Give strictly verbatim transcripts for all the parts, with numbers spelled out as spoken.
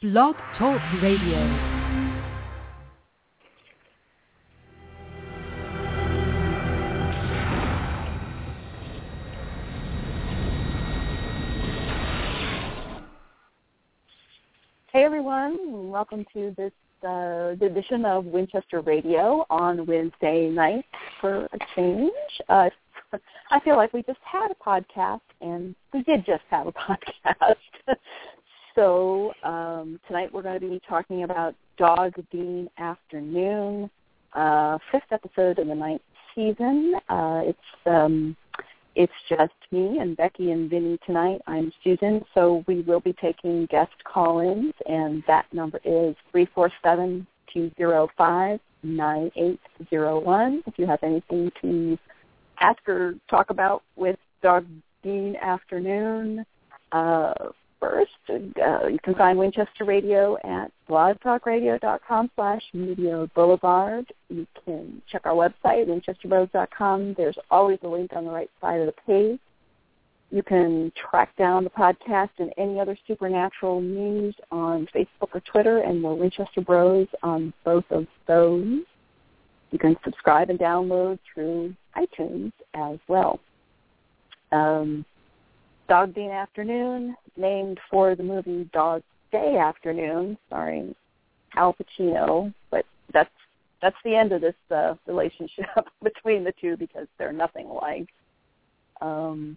Blog Talk Radio. Hey everyone, welcome to this uh, edition of Winchester Radio on Wednesday night for a change. Uh, I feel like we just had a podcast, and we did just have a podcast. so um, tonight we're going to be talking about Dog Dean Afternoon, uh, fifth episode in the ninth season. Uh, it's um, It's just me and Becky and Vinny tonight. I'm Susan, so we will be taking guest call-ins, and that number is three four seven, two zero five, nine eight zero one. If you have anything to ask or talk about with Dog Dean Afternoon, uh, first, uh, you can find Winchester Radio at blogtalkradio.com slash Media Boulevard. You can check our website, winchester bros dot com. There's always a link on the right side of the page. You can track down the podcast and any other supernatural news on Facebook or Twitter, and we're Winchester Bros on both of those. You can subscribe and download through iTunes as well. Um, Dog Dean Afternoon, named for the movie Dog Day Afternoon, starring Al Pacino, but that's that's the end of this uh, relationship between the two because they're nothing alike. Um,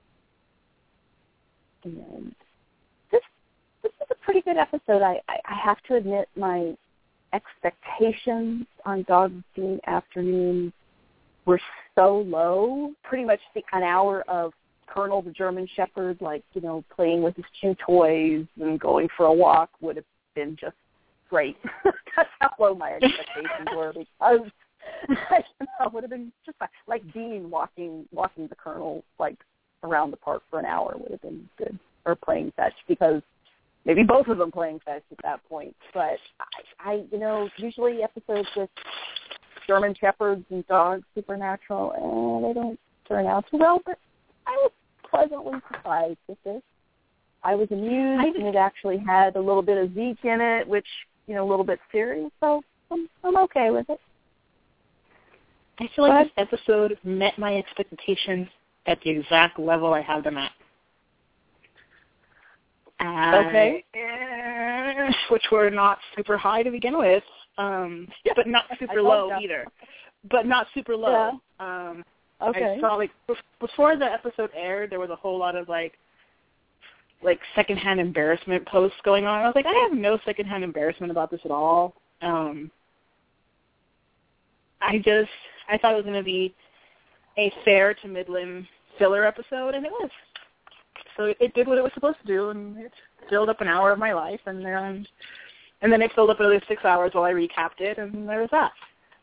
and this this is a pretty good episode. I, I, I have to admit my expectations on Dog Dean Afternoon were so low. Pretty much the, an hour of Colonel the German Shepherd, like, you know, playing with his chew toys and going for a walk would have been just great. That's how low my expectations were because, you know, it would have been just like, like Dean walking walking the Colonel, like, around the park for an hour would have been good, or playing fetch, because maybe both of them playing fetch at that point. But, I, I you know, usually episodes with German Shepherds and dogs, supernatural, and they don't turn out too well, but I was pleasantly surprised with this. I was amused, and it actually had a little bit of Zeke in it, which, you know, a little bit serious, so I'm, I'm okay with it. I feel like but, this episode met my expectations at the exact level I have them at. Uh, okay. Uh, which were not super high to begin with, um, but not super low that. either. But not super low. Yeah. Um, Okay. I saw, like, before the episode aired, there was a whole lot of, like, like secondhand embarrassment posts going on. I was like, I have no secondhand embarrassment about this at all. Um, I just, I thought it was going to be a fair to Midland filler episode, and it was. So it, it did what it was supposed to do, and it filled up an hour of my life, and then, and then it filled up another six hours while I recapped it, and there was that.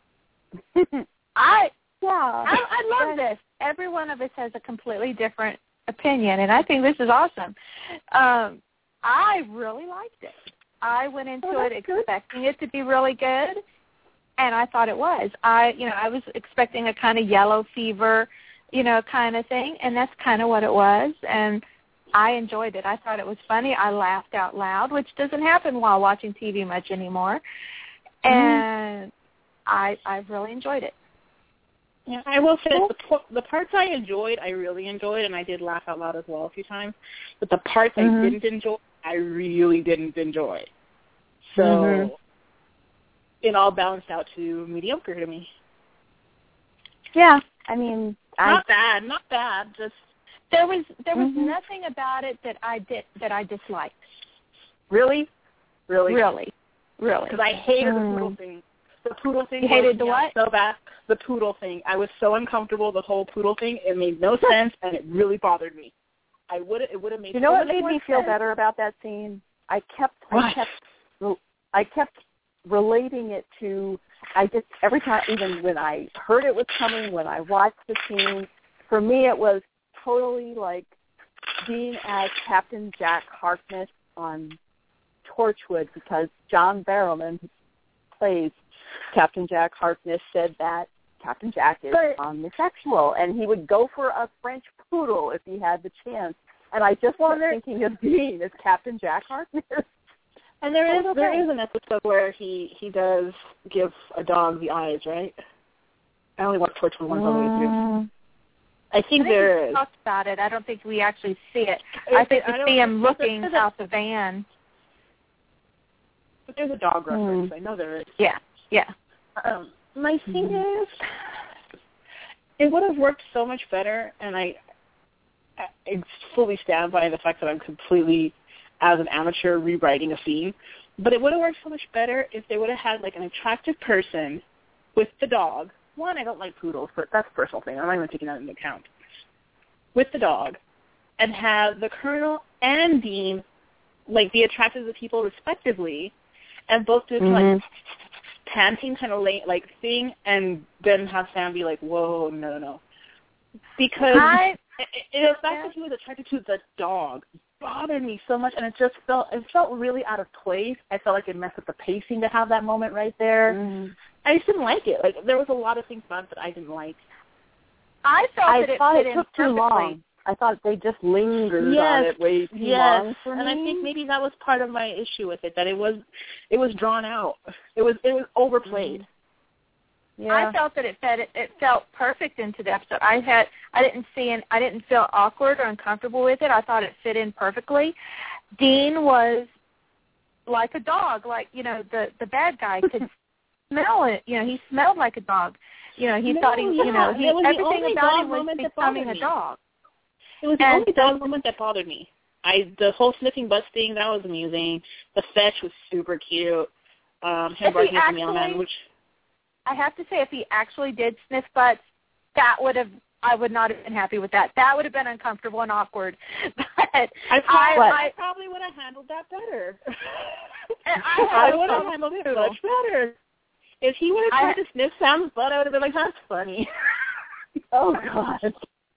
I... Yeah, I, I love this. Every one of us has a completely different opinion, and I think this is awesome. Um, I really liked it. I went into oh, it good. expecting it to be really good, and I thought it was. I, you know, I was expecting a kind of yellow fever, you know, kind of thing, and that's kind of what it was. And I enjoyed it. I thought it was funny. I laughed out loud, which doesn't happen while watching T V much anymore. And mm. I, I really enjoyed it. Yeah, I will say the, the parts I enjoyed, I really enjoyed, and I did laugh out loud as well a few times. But the parts mm-hmm. I didn't enjoy, I really didn't enjoy. So mm-hmm. it all balanced out to mediocre to me. Yeah, I mean, not I, bad, not bad. Just there was there was mm-hmm. nothing about it that I did that I disliked. Really, really, really, really. Because I hated mm. the poodle thing. The poodle thing. You hated the what? So bad. The poodle thing. I was so uncomfortable. The whole poodle thing. It made no sense, and it really bothered me. I would. It would have made. You know so what much made more me sense. feel better about that scene? I kept. What? I kept. I kept relating it to. I just every time, even when I heard it was coming, when I watched the scene, for me it was totally like being as Captain Jack Harkness on Torchwood, because John Barrowman, who plays Captain Jack Harkness, said that Captain Jack is but, omnisexual, and he would go for a French poodle if he had the chance. And I just was thinking of Dean as Captain Jack Harkness. And And there is okay. there is an episode where he, he does give a dog the eyes, right? I only watched Toy Story one all the way through. I think, I think there we is. talked about it. I don't think we actually see it. Is I think it, we I see him there's looking a, out the van. But there's a dog reference. Hmm. I know there is. Yeah, yeah. Um, my thing Mm-hmm. is, it would have worked so much better, and I, I fully stand by the fact that I'm completely, as an amateur, rewriting a scene. But it would have worked so much better if they would have had like an attractive person with the dog. One, I don't like poodles, but that's a personal thing. I'm not even taking that into account. With the dog, and have the Colonel and Dean like be attracted to the people respectively, and both do Mm-hmm. like panting kind of late like thing, and then have Sam be like, "Whoa, no, no, no," because I, it, it, the fact that he was attracted to the dog bothered me so much, and it just felt it felt really out of place. I felt like it messed up the pacing to have that moment right there. Mm-hmm. I just didn't like it. Like there was a lot of things about it that I didn't like. I felt I that it thought fit it in took too perfectly. long. I thought they just lingered Yes, on it way too yes. long for me. And I think maybe that was part of my issue with it, that it was it was drawn out. It was it was overplayed. Yeah. I felt that it fed it, it felt perfect into the episode. I had I didn't see an, I didn't feel awkward or uncomfortable with it. I thought it fit in perfectly. Dean was like a dog, like you know the the bad guy could smell it. You know he smelled like a dog. You know he No, thought he yeah, you know he it was the everything only about dog him was moment that becoming bothered a me. dog. It was the And only dog moment that bothered me. I the whole sniffing butts thing, that was amusing. The fetch was super cute. Um, him If he barking at the actually- mailman, which I have to say, if he actually did sniff butts, that would have I would not have been happy with that. That would have been uncomfortable and awkward. But I probably, I, I probably would have handled that better. And I I would have have handled it too. much better. If he would have I- tried to sniff Sam's butt, I would have been like, "That's funny." Oh God.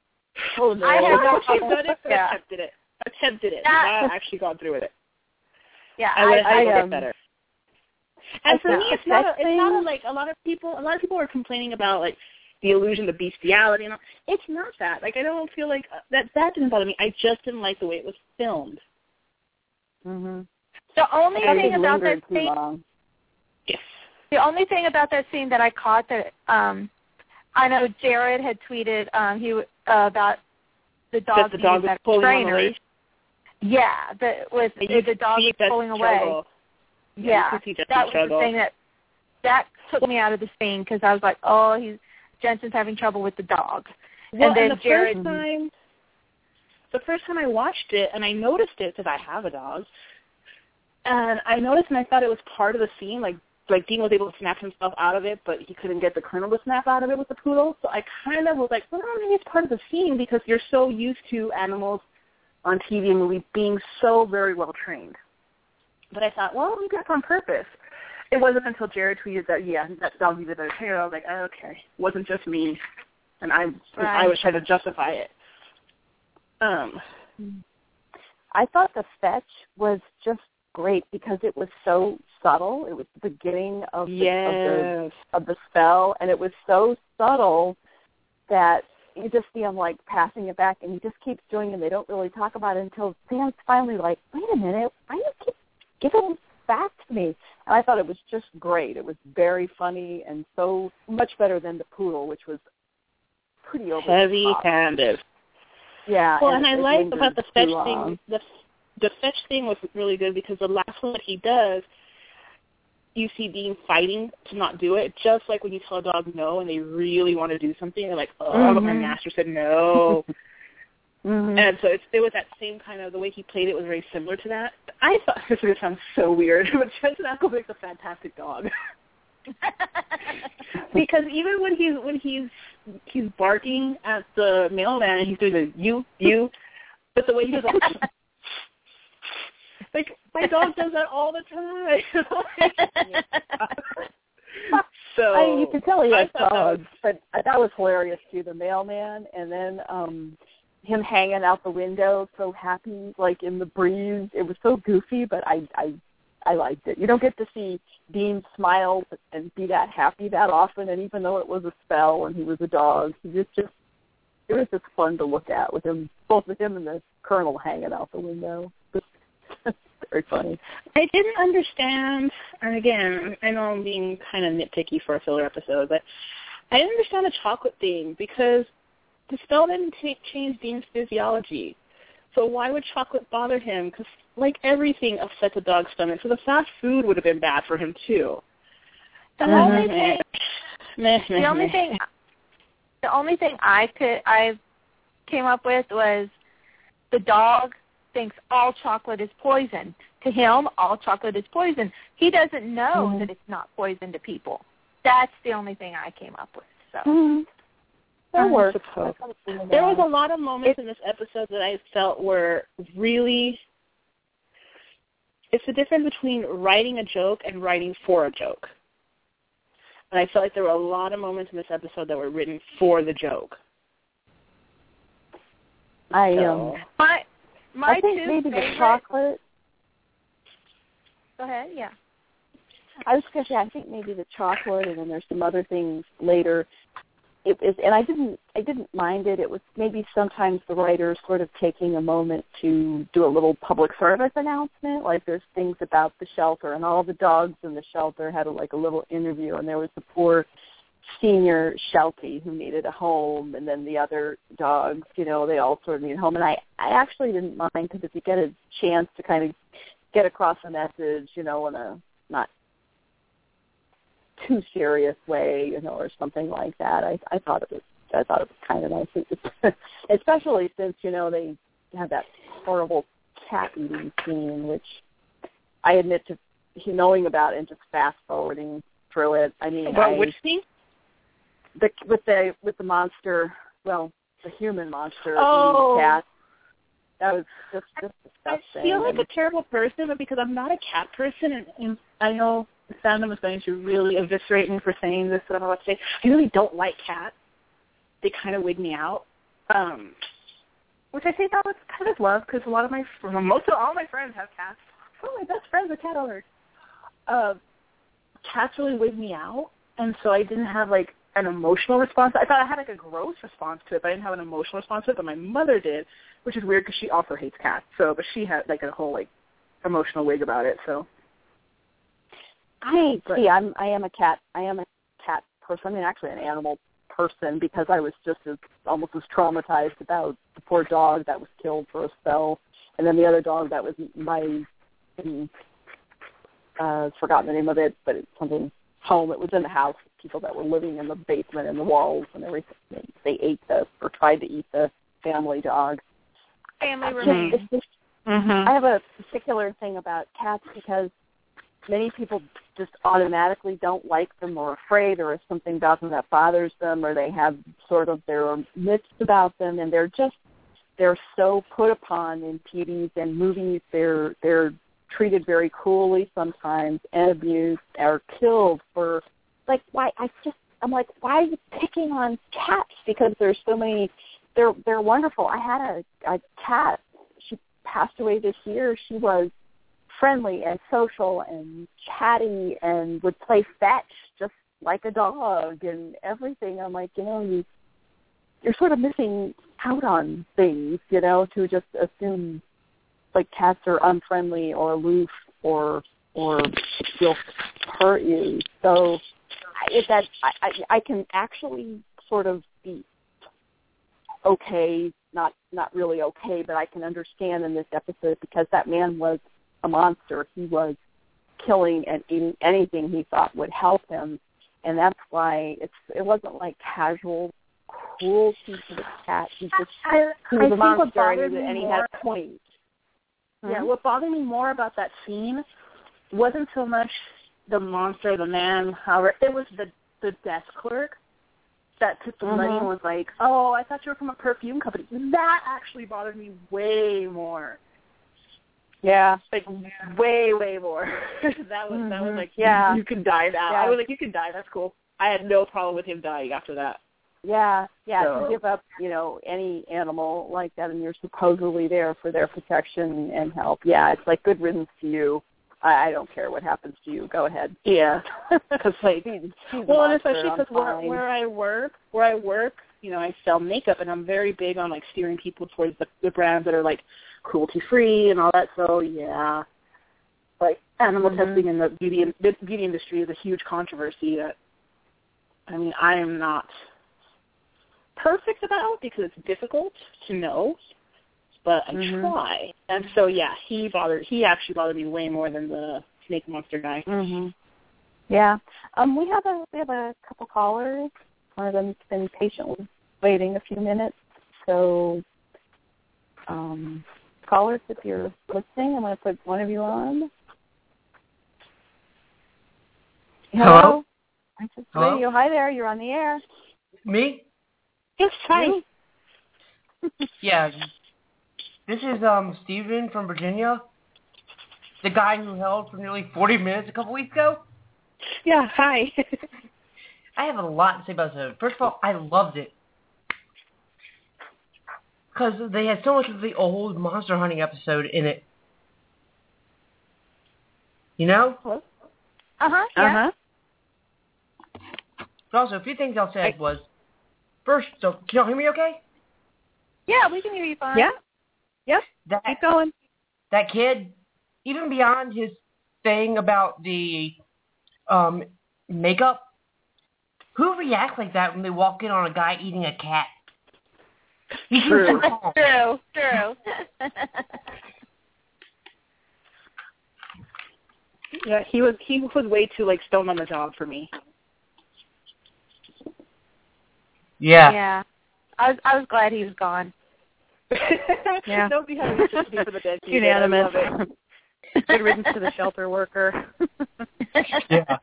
Oh no. I have I no would have done it, but Yeah. attempted it. Attempted it. That- Not actually gone through with it. Yeah, I would have I, handled I, it um, better. And for think me, the it's not. A, sex it's not a, thing- like a lot of people. A lot of people are complaining about like the illusion, the bestiality, and all. It's not that. Like I don't feel like uh, that. That didn't bother me. I just didn't like the way it was filmed. Mhm. the only I thing think about that lingered too scene, long. Yes. the only thing about that scene that I caught that um, I know Jared had tweeted um, he uh, about the dog That the being dog a was better pulling on the trainer. leash. Yeah, the with And you the dog see was that pulling away. struggle. Yeah, Yeah, you could see Jensen that was struggle. the thing that that took me out of the scene because I was like, oh, he's Jensen's having trouble with the dog. Well, and then and the Jared, first time, the first time I watched it, and I noticed it because I have a dog, and I noticed and I thought it was part of the scene, like like Dean was able to snap himself out of it, but he couldn't get the Colonel to snap out of it with the poodle. So I kind of was like, well, maybe it's part of the scene because you're so used to animals on T V and movies being so very well trained. But I thought, well, maybe that's on purpose. It wasn't until Jared tweeted that, yeah, that dog needed a trainer. I was like, oh, okay, it wasn't just me, and I, Right. I was trying to justify it. Um, I thought the fetch was just great because it was so subtle. It was the beginning of the, of the yes, of the spell, and it was so subtle that you just see them like passing it back, and he just keeps doing it. And they don't really talk about it until Sam's finally like, "Wait a minute, why do you keep giving back to me?" And I thought it was just great. It was very funny and so much better than the poodle, which was pretty over the top. heavy-handed. Yeah. Well, and, I it like lingered about the too fetch long. thing. The the fetch thing was really good because the last one that he does, you see Dean fighting to not do it, just like when you tell a dog no and they really want to do something. They're like, oh, Mm-hmm. but my master said no. Mm-hmm. And so it's, it was that same kind of, the way he played it was very similar to that. I thought, this is going to sound so weird, but Jensen Ackles makes a fantastic dog. Because even when he's when he's he's barking at the mailman and he's doing the you you, but the way he does it, like my dog does that all the time. So I mean, you can tell he I has thought that was- dogs, but that was hilarious too. The mailman, and then um him hanging out the window, so happy, like in the breeze. It was so goofy, but I I I liked it. You don't get to see Dean smile and be that happy that often, and even though it was a spell and he was a dog, he was just it was just fun to look at with him, both with him and the Colonel hanging out the window. very funny. I didn't understand, and again, I know I'm being kind of nitpicky for a filler episode, but I didn't understand the chocolate thing because the spell didn't t- change Dean's physiology. So why would chocolate bother him? Because, like everything, upsets a dog's stomach. So the fast food would have been bad for him, too. The Mm-hmm. only thing, the only thing, the only thing I could, I came up with was the dog thinks all chocolate is poison. To him, all chocolate is poison. He doesn't know mm-hmm. that it's not poison to people. That's the only thing I came up with. So. Mm-hmm. That works. There was a lot of moments in this episode that I felt were really, it's the difference between writing a joke and writing for a joke. And I felt like there were a lot of moments in this episode that were written for the joke. I so. um, my my I think two maybe favorite... the chocolate. Go ahead, yeah. I was gonna say I think maybe the chocolate, and then there's some other things later. It is, and I didn't, I didn't mind it. It was maybe sometimes the writers sort of taking a moment to do a little public service announcement, like there's things about the shelter, and all the dogs in the shelter had a, like a little interview, and there was the poor senior Sheltie who needed a home, and then the other dogs, you know, they all sort of need a home. And I, I actually didn't mind because if you get a chance to kind of get across a message, you know, in a not too serious way, you know, or something like that. I, I thought it was, I thought it was kind of nice, especially since you know they have that horrible cat eating scene, which I admit to knowing about and just fast forwarding through it. I mean, about I, which scene? The with the with the monster, well, the human monster oh. eating cat. That was just, just disgusting. I feel like a terrible person, but because I'm not a cat person, and, and I know the fandom is going to really eviscerate me for saying this, so I don't know what to say. I really don't like cats. They kind of wig me out, um, which I say that was kind of love because a lot of my, most of all my friends have cats. Some of my best friends are cat owners. Uh, cats really wig me out, and so I didn't have like an emotional response. I thought I had like a gross response to it, but I didn't have an emotional response to it. But my mother did, which is weird because she also hates cats. So, but she had like a whole like emotional wig about it. So. I see. I'm. I am a cat. I am a cat person. I mean, actually, an animal person because I was just as almost as traumatized about the poor dog that was killed for a spell, and then the other dog that was eaten by. Uh, forgotten the name of it, but it's something home. It was in the house. People that were living in the basement and the walls and everything. They ate the or tried to eat the family dog. Family remains. Mm-hmm. I have a particular thing about cats because many people just automatically don't like them or afraid or if something about them that bothers them or they have sort of their myths about them and they're just, they're so put upon in T Vs and movies. They're, they're treated very cruelly sometimes and abused or killed for, like, why, I just, I'm like, why are you picking on cats? Because there's so many, they're, they're wonderful. I had a, a cat. She passed away this year. She was friendly and social and chatty and would play fetch just like a dog and everything. I'm like, you know, you, you're sort of missing out on things, you know, to just assume like cats are unfriendly or aloof or or will hurt you. So if that I, I, I can actually sort of be okay, not not really okay, but I can understand in this episode because that man was a monster. He was killing and eating anything he thought would help him, and that's why it's it wasn't like casual cruelty to the cat. He just I, he was I a monster bothered and, me and he more, had a point. Yeah, hmm? what bothered me more about that scene wasn't so much the monster, the man, however, it was the the desk clerk that took the mm-hmm. money and was like, oh, I thought you were from a perfume company. That actually bothered me way more. Yeah, like way, way more. that was mm-hmm. that was like, yeah, you can die now. Yeah. I was like, you can die. That's cool. I had no problem with him dying after that. Yeah, yeah. So. To give up, you know, any animal like that, and you're supposedly there for their protection and help. Yeah, it's like good riddance to you. I, I don't care what happens to you. Go ahead. Yeah, because like, he's, he's well, and monster, especially because where, where I work, where I work, you know, I sell makeup, and I'm very big on like steering people towards the, the brands that are like cruelty free and all that. So yeah, animal mm-hmm. testing in the beauty the beauty industry is a huge controversy that, I mean, I am not perfect about because it's difficult to know, but I mm-hmm. try. And so, yeah, he bothered. He actually bothered me way more than the snake monster guy. Mm-hmm. Yeah. Um, we have a we have a couple callers. One of them's been patiently waiting a few minutes. So, um, callers, if you're listening, I'm going to put one of you on. Hello? Winchester Hello? Radio. Hi there. You're on the air. Me? Yes, hi. Yeah. This is um Steven from Virginia, the guy who held for nearly forty minutes a couple weeks ago. Yeah, hi. I have a lot to say about this. First of all, I loved it. Because they had so much of the old monster hunting episode in it. You know? Uh-huh. Yeah. Uh-huh. But also, a few things I'll say was, first, so, can y'all hear me okay? Yeah, we can hear you fine. Yeah. Yep. That, Keep going. That kid, even beyond his thing about the um, makeup, who reacts like that when they walk in on a guy eating a cat? True. True, true. Yeah, he was he was way too like stoned on the job for me. Yeah. Yeah. I was I was glad he was gone. Yeah. Nobody had any sympathy for the dead people. Unanimous. I love it. Good riddance to the shelter worker. Yeah.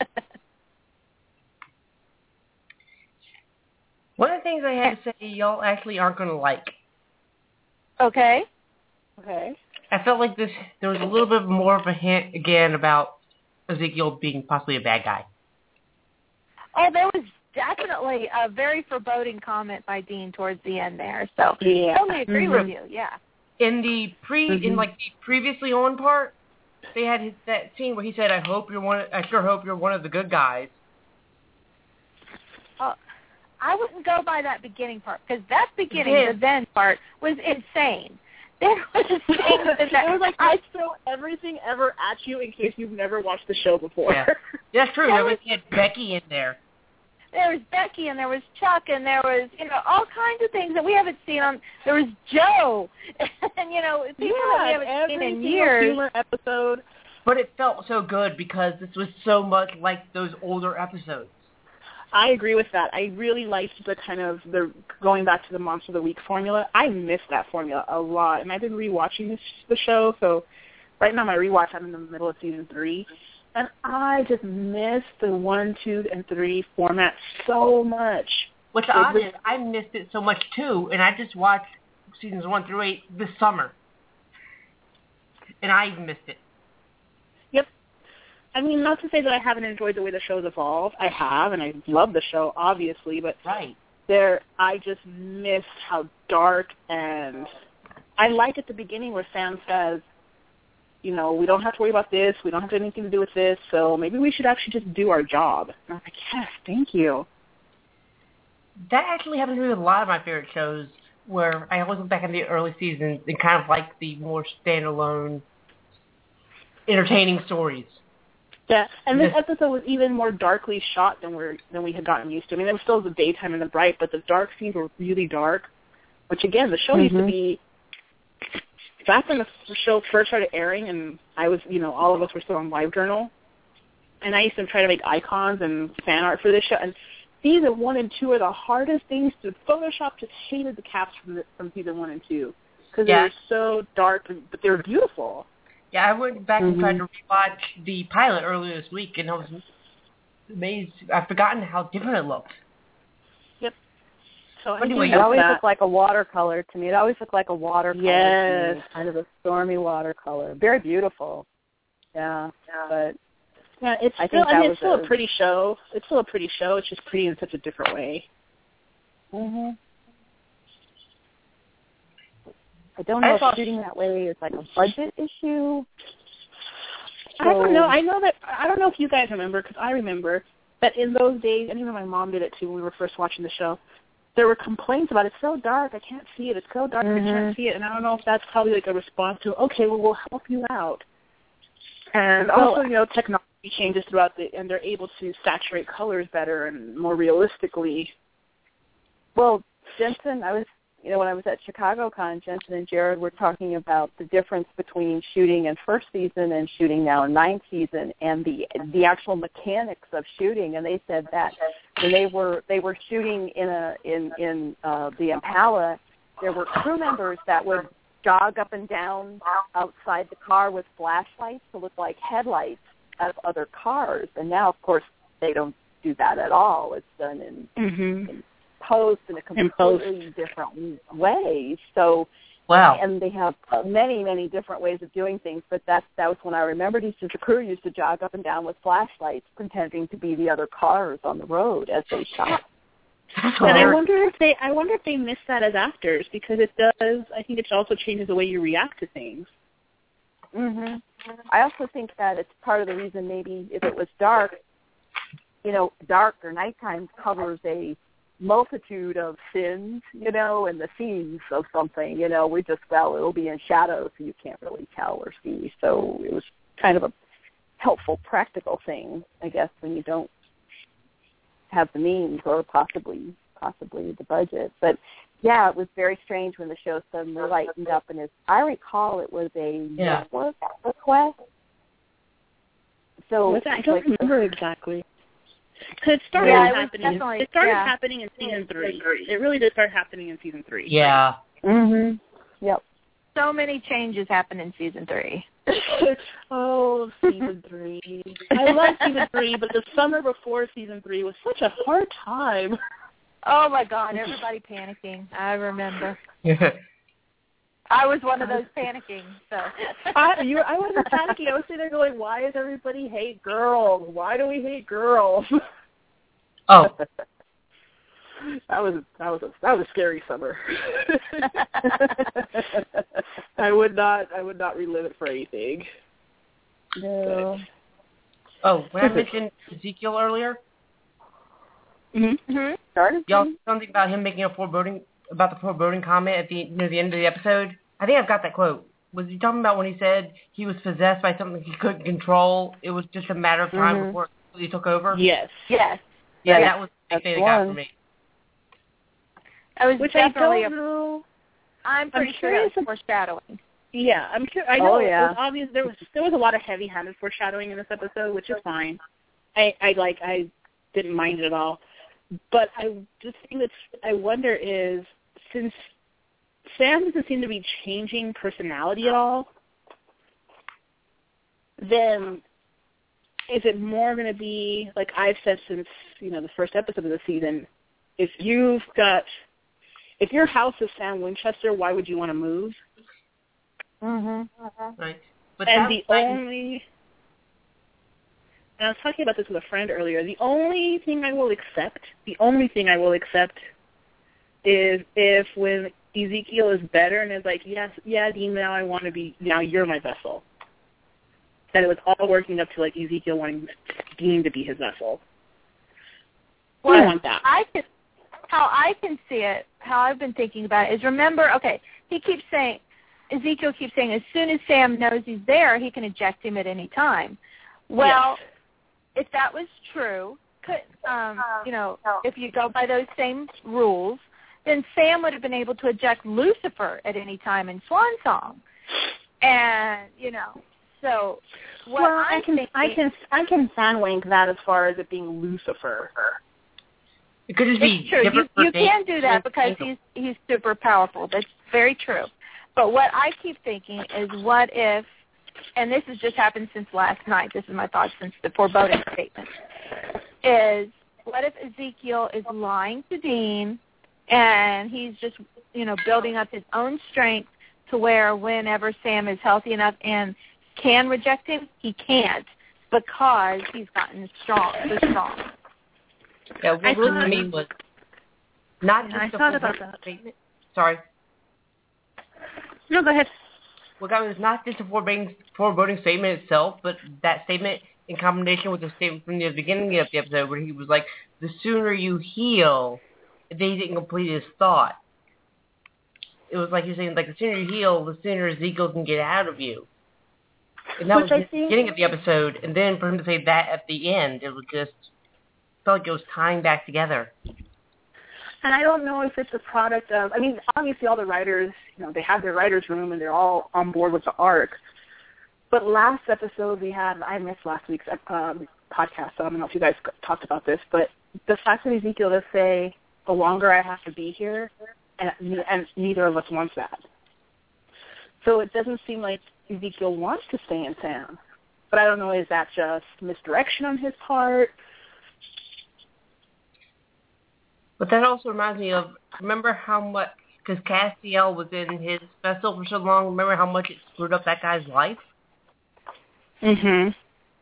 One of the things I had to say y'all actually aren't going to like. Okay. Okay. I felt like this. There was a little bit more of a hint again about Ezekiel being possibly a bad guy. Oh, there was definitely a very foreboding comment by Dean towards the end there. So Yeah. totally agree mm-hmm. with you. Yeah. In the pre, Mm-hmm. in like the previously on part, they had his, that scene where he said, "I hope you're one. I sure hope you're one of the good guys." Oh, I wouldn't go by that beginning part because that beginning, Yeah. the then part, was insane. There was things in that. It was like I throw everything ever at you in case you've never watched the show before. Yeah. That's true. There There was- was, he had Becky in there. There was Becky and there was Chuck and there was, you know, all kinds of things that we haven't seen on. There was Joe, and you know, people Yeah, that we haven't every seen in single years. humor episode. But it felt so good because this was so much like those older episodes. I agree with that. I really liked the kind of the going back to the Monster of the Week formula. I miss that formula a lot, and I've been rewatching this the show. So right now, my rewatch, I'm in the middle of season three, and I just miss the one, two, and three format so much. Which It odd was- is, I missed it so much too, and I just watched seasons one through eight this summer, and I even missed it. Yep. I mean, not to say that I haven't enjoyed the way the show's evolved. I have, and I love the show, obviously, but Right. there, I just missed how dark, and I like at the beginning where Sam says, you know, we don't have to worry about this, we don't have anything to do with this, so maybe we should actually just do our job. And I'm like, yes, thank you. That actually happens to me with a lot of my favorite shows, where I always look back in the early seasons and kind of like the more standalone, entertaining stories. Yeah, and this Yes. episode was even more darkly shot than we're than we had gotten used to. I mean, there was still the daytime and the bright, but the dark scenes were really dark. Which again, the show used to Mhm. be back when the show first started airing, and I was, you know, all of us were still on LiveJournal, and I used to try to make icons and fan art for this show. And season one and two are the hardest things to Photoshop. Just hated the caps from the, from season one and two because Yeah. they were so dark, but they were beautiful. Yeah, I went back and Mhm. tried to rewatch the pilot earlier this week, and I was amazed. I've forgotten how different it looked. So I Anyway, think It that's always that. looked like a watercolor to me. It always looked like a watercolor Yes. to me, kind of a stormy watercolor. Very beautiful. Yeah, but Yeah, it's I still. think I that mean, was it's still a a- pretty show. It's still a pretty show. It's just pretty in such a different way. hmm I don't know I if thought- shooting that way is like a budget issue. I don't So- know. I know that. I don't know if you guys remember, because I remember that in those days, and even my mom did it too when we were first watching the show. There were complaints about it's so dark, I can't see it. It's so dark, I Mhm. can't see it. And I don't know if that's probably like a response to, okay, well, we'll help you out. And Well, also, you know, technology changes throughout the, and they're able to saturate colors better and more realistically. Well, Jensen, I was, you know, when I was at ChicagoCon, Jensen and Jared were talking about the difference between shooting in first season and shooting now in ninth season, and the the actual mechanics of shooting. And they said that when they were they were shooting in a in in uh, the Impala, there were crew members that would jog up and down outside the car with flashlights to look like headlights of other cars. And now, of course, they don't do that at all. It's done in, Mm-hmm. in post in a completely different way. So, Wow. and they have many, many different ways of doing things. But that's that was when I remembered. He says the crew used to jog up and down with flashlights, pretending to be the other cars on the road as they shot. And I wonder if they, I wonder if they miss that as actors, because it does. I think it also changes the way you react to things. hmm I also think that it's part of the reason maybe if it was dark, you know, dark or nighttime covers a multitude of sins, you know, and the scenes of something, you know, we just, well, it'll be in shadow so you can't really tell or see. So it was kind of a helpful practical thing, I guess, when you don't have the means or possibly possibly the budget. But yeah, it was very strange when the show suddenly lightened up, and as I recall, it was a Yeah. network request. So What's that? I don't like, remember exactly. Because it started Yeah, it was happening. definitely- It started yeah. happening in season three. It really did start happening in season three. Yeah. Mhm. Yep. So many changes happened in season three. Oh, season three. I love season three, but the summer before season three was such a hard time. Oh my God, everybody panicking. I remember. Yeah. I was one of those panicking. So. I, you, I wasn't panicking. I was sitting there going, "Why does everybody hate girls? Why do we hate girls?" Oh. That was that was a that was a scary summer. I would not I would not relive it for anything. No. Oh, when I mentioned Ezekiel earlier, Mm-hmm. Mm-hmm. Started. y'all said something about him making a foreboding about the foreboding comment at the near the end of the episode. I think I've got that quote. Was he talking about when he said he was possessed by something he couldn't control? It was just a matter of time Mhm. before he took over. Yes. Yes. Yeah, Yes. that was the That's thing that got one. for me. I was Which I definitely. don't a, know. I'm pretty I'm sure curious that was foreshadowing. Yeah, I'm sure. I know Oh, it yeah. was obvious. There was there was a lot of heavy-handed foreshadowing in this episode, which is fine. I, I like I didn't mind it at all. But I the thing that I wonder is, since Sam doesn't seem to be changing personality at all, then is it more going to be like I've said since you know the first episode of the season? If you've got if your house is Sam Winchester, why would you want to move? Mhm. Right. But And that the was- only, and I was talking about this with a friend earlier, the only thing I will accept, the only thing I will accept is if when Ezekiel is better and is like, yes, yeah, Dean, now I want to be, now you're my vessel. That it was all working up to like Ezekiel wanting Dean to be his vessel. Well, I want that. I can, how I can see it, how I've been thinking about it is, remember, okay, he keeps saying, Ezekiel keeps saying as soon as Sam knows he's there, he can eject him at any time. Well, Yes. if that was true, could, um, you know, if you go by those same rules, then Sam would have been able to eject Lucifer at any time in Swan Song. And, you know, so what well, I'm I can, thinking, I can, I can fan wank that as far as it being Lucifer. It could just be it's true. You, different for you days. can do that because he's he's super powerful. That's very true. But what I keep thinking is, what if, and this has just happened since last night, this is my thoughts since the foreboding statement, is what if Ezekiel is lying to Dean and he's just, you know, building up his own strength to where whenever Sam is healthy enough and can reject him, he can't because he's gotten strong, so strong. Yeah, what I really thought- to me was not Yeah, I just the thought about foreboding that. statement. Sorry. No, go ahead. What got me was not just the foreboding, foreboding statement itself, but that statement in combination with the statement from the beginning of the episode where he was like, the sooner you heal, and then he didn't complete his thought. It was like you're saying, like, the sooner you heal, the sooner Ezekiel can get out of you. And that Which was I the think, beginning of the episode, and then for him to say that at the end, it was just felt like it was tying back together. And I don't know if it's a product of, I mean, obviously all the writers, you know, they have their writer's room and they're all on board with the arc. But last episode we had, I missed last week's um, podcast, so I don't know if you guys talked about this, but the fact that Ezekiel does say, the longer I have to be here, and, and neither of us wants that. So it doesn't seem like Ezekiel wants to stay in Sam. But I don't know, is that just misdirection on his part? But that also reminds me of, remember how much, because Castiel was in his vessel for so long, remember how much it screwed up that guy's life? Mm-hmm.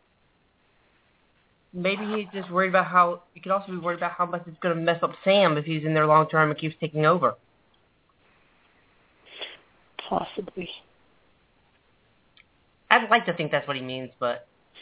Maybe he's just worried about how, he could also be worried about how much it's going to mess up Sam if he's in there long term and keeps taking over. Possibly. I'd like to think that's what he means, but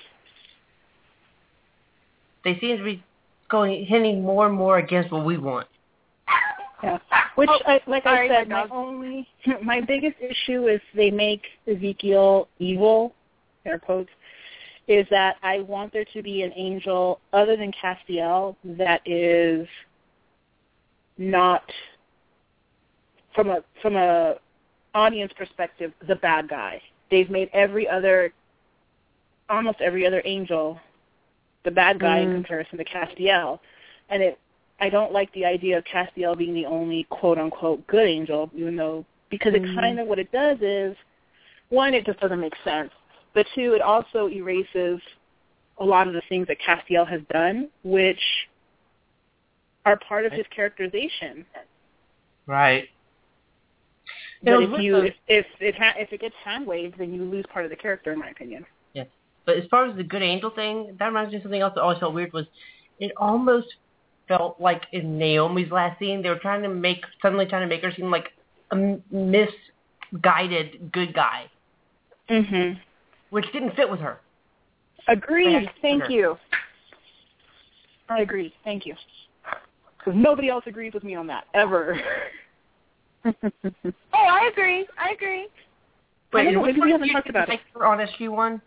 they seem to be going hinting more and more against what we want. Yeah. Which, Oh, I, like sorry, I said, my my only, my biggest issue is they make Ezekiel evil, air quotes, is that I want there to be an angel other than Castiel that is not, from a from a audience perspective, the bad guy. They've made every other, almost every other angel, the bad guy mm. in comparison to Castiel, and it. I don't like the idea of Castiel being the only quote-unquote good angel, even though, because it mm-hmm. kind of, what it does is, one, it just doesn't make sense, but two, it also erases a lot of the things that Castiel has done, which are part of his characterization. Right. But if you, if, if, it ha- if it gets hand-waved, then you lose part of the character, in my opinion. Yes. But as far as the good angel thing, that reminds me of something else that always felt weird was, it almost felt like in Naomi's last scene, they were trying to make, suddenly trying to make her seem like a misguided good guy. Mm-hmm. Which didn't fit with her. Agreed. Thank her. you. I agree. Thank you. Because nobody else agrees with me on that, ever. Oh, I agree. I agree. Wait, know, which maybe one we of haven't you talked didn't about like it. her on S G one?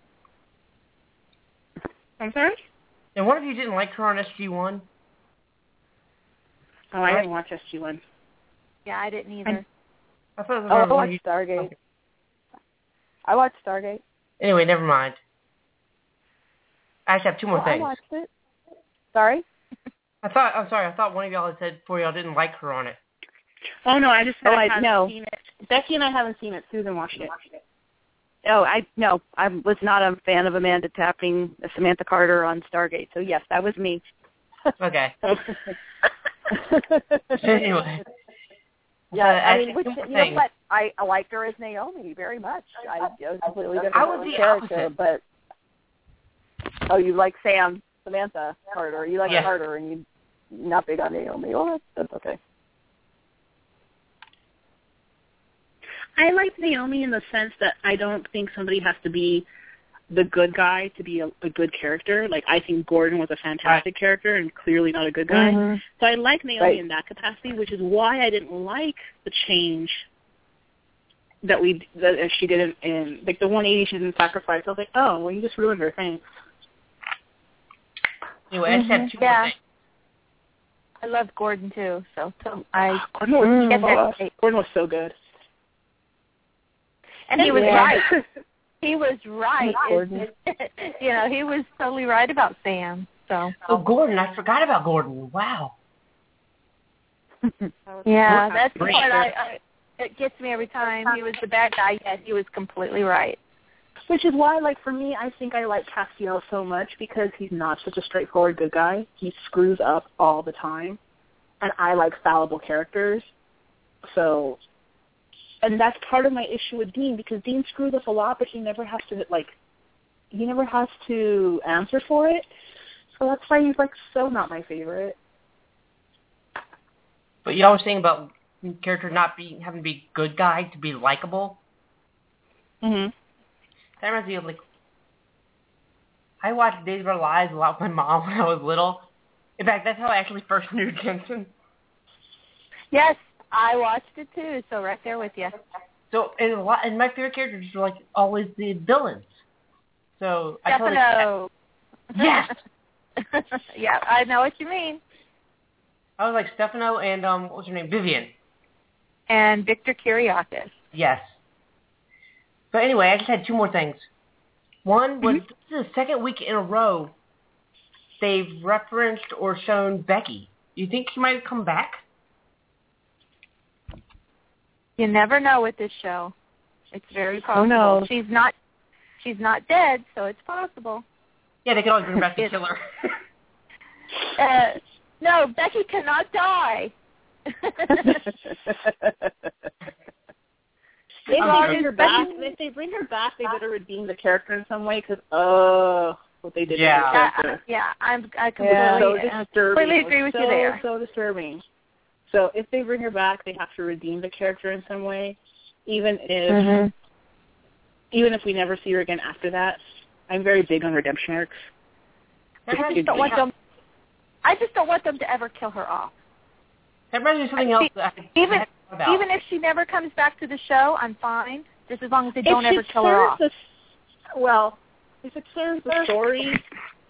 I'm sorry? And one of you didn't like her on S G one? Oh, I didn't watch S G one. Yeah, I didn't either. I thought it was oh, I one watched you... Stargate. Okay. I watched Stargate. Anyway, never mind. I actually have two more oh, things. I watched it. Sorry? I thought, I'm sorry, I thought one of y'all had said before y'all didn't like her on it. Oh, no, I just said oh, I, I haven't no. seen it. Becky and I haven't seen it. Susan watched it. Oh, I no, I was not a fan of Amanda tapping Samantha Carter on Stargate. So yes, that was me. Okay. Anyway. Yeah, uh, I mean, actually, which, two more you know things. what? I, I liked her as Naomi very much. I it was completely different I was the character, opposite. but oh, you like Sam, Samantha Carter. You like yeah. Carter, and you not big on Naomi. Well, that's, that's okay. I like Naomi in the sense that I don't think somebody has to be the good guy to be a, a good character. Like, I think Gordon was a fantastic right. character and clearly not a good guy. Mm-hmm. So I like Naomi right. in that capacity, which is why I didn't like the change that we that she did in, in like the one eighty she didn't sacrifice. I was like, oh, well, you just ruined her. Thanks. Anyway, I just have two yeah. more things. I loved Gordon too, so, so I Gordon was, mm, get that. oh, Gordon was so good. And he was yeah. right. He was right. You know, he was totally right about Sam. So. Oh, Gordon! I forgot about Gordon. Wow. Yeah, that's the part I, I. It gets me every time. He was the bad guy, yet he was completely right. Which is why, like, for me, I think I like Castiel so much because he's not such a straightforward good guy. He screws up all the time, and I like fallible characters. So. And that's part of my issue with Dean, because Dean screws up a lot, but he never has to, like, he never has to answer for it. So that's why he's, like, so not my favorite. But y'all were saying about character not being, having to be good guy to be likable? Mm-hmm. That reminds me of, like, I watched Days of Our Lives a lot with my mom when I was little. In fact, that's how I actually first knew Jensen. Yes. I watched it too, so right there with you. So, and a lot, and my favorite characters are like always the villains. So I totally Stefano. Yes. Yeah, I know what you mean. I was like Stefano and um, what was her name? Vivian. And Victor Kiriakis. Yes. But anyway, I just had two more things. One was mm-hmm. this is the second week in a row they've referenced or shown Becky. Do you think she might come back? You never know with this show. It's very possible. Oh, no. She's not. She's not dead, so it's possible. Yeah, they can always bring back the killer. uh, no, Becky cannot die. If they, bring her back, if they bring her back, they better redeem the character in some way, because, oh, what they did yeah. to the character. Uh, yeah, I'm, I completely, yeah, so uh, disturbing. completely agree with so, you there. So disturbing. So if they bring her back, they have to redeem the character in some way, even if mm-hmm. even if we never see her again after that. I'm very big on redemption arcs. I just don't want them. I just don't want them to ever kill her off. That reminds me of something else. See, that I even about. even if she never comes back to the show, I'm fine. Just as long as they don't if ever kill her off. The, well, if it serves the story,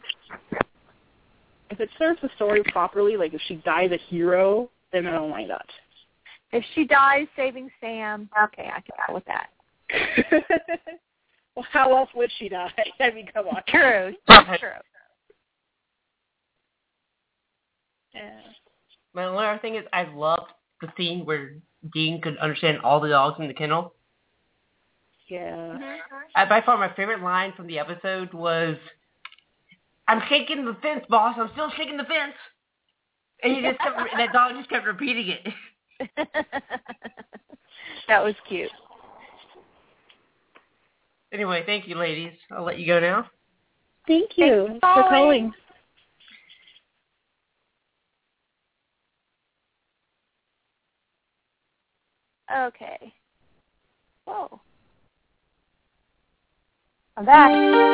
if it serves the story properly, like if she dies a hero, then I don't mind that. If she dies saving Sam, okay, I can go with that. Well, how else would she die? I mean, come on. True. True. Yeah. My only other thing is I loved the scene where Dean could understand all the dogs in the kennel. Yeah. Uh, by far, my favorite line from the episode was, "I'm shaking the fence, boss. I'm still shaking the fence." And he just kept, and that dog just kept repeating it. That was cute. Anyway, thank you, ladies. I'll let you go now. Thank you Thanks for calling. Okay. Whoa. I'm back.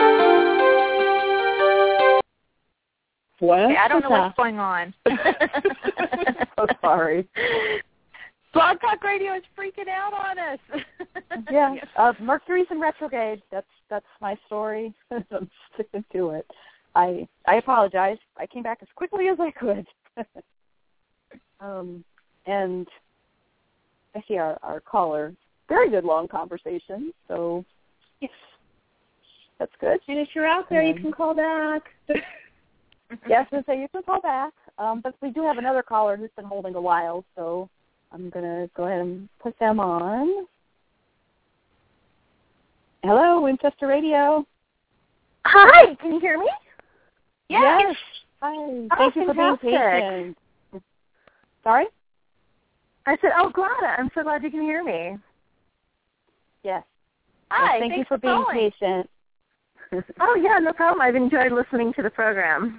What? Okay, I don't know what's what's going on. So sorry. Blog Talk Radio is freaking out on us. Yeah, uh, Mercury's in retrograde. That's that's my story. I'm sticking to it. I I apologize. I came back as quickly as I could. um, and I see our, our caller. Very good long conversation. So yes, that's good. And if you're out there, um, you can call back. Yes, and say you can call back. Um, but we do have another caller who's been holding a while, so I'm going to go ahead and put them on. Hello, Winchester Radio. Hi, can you hear me? Yes. yes. Hi. Oh, Thank you for being fantastic. patient. Sorry? I said, oh, glad. I'm so glad you can hear me. Yes. Hi, yes, thank you for, for being calling. patient. Oh, yeah, no problem. I've enjoyed listening to the program.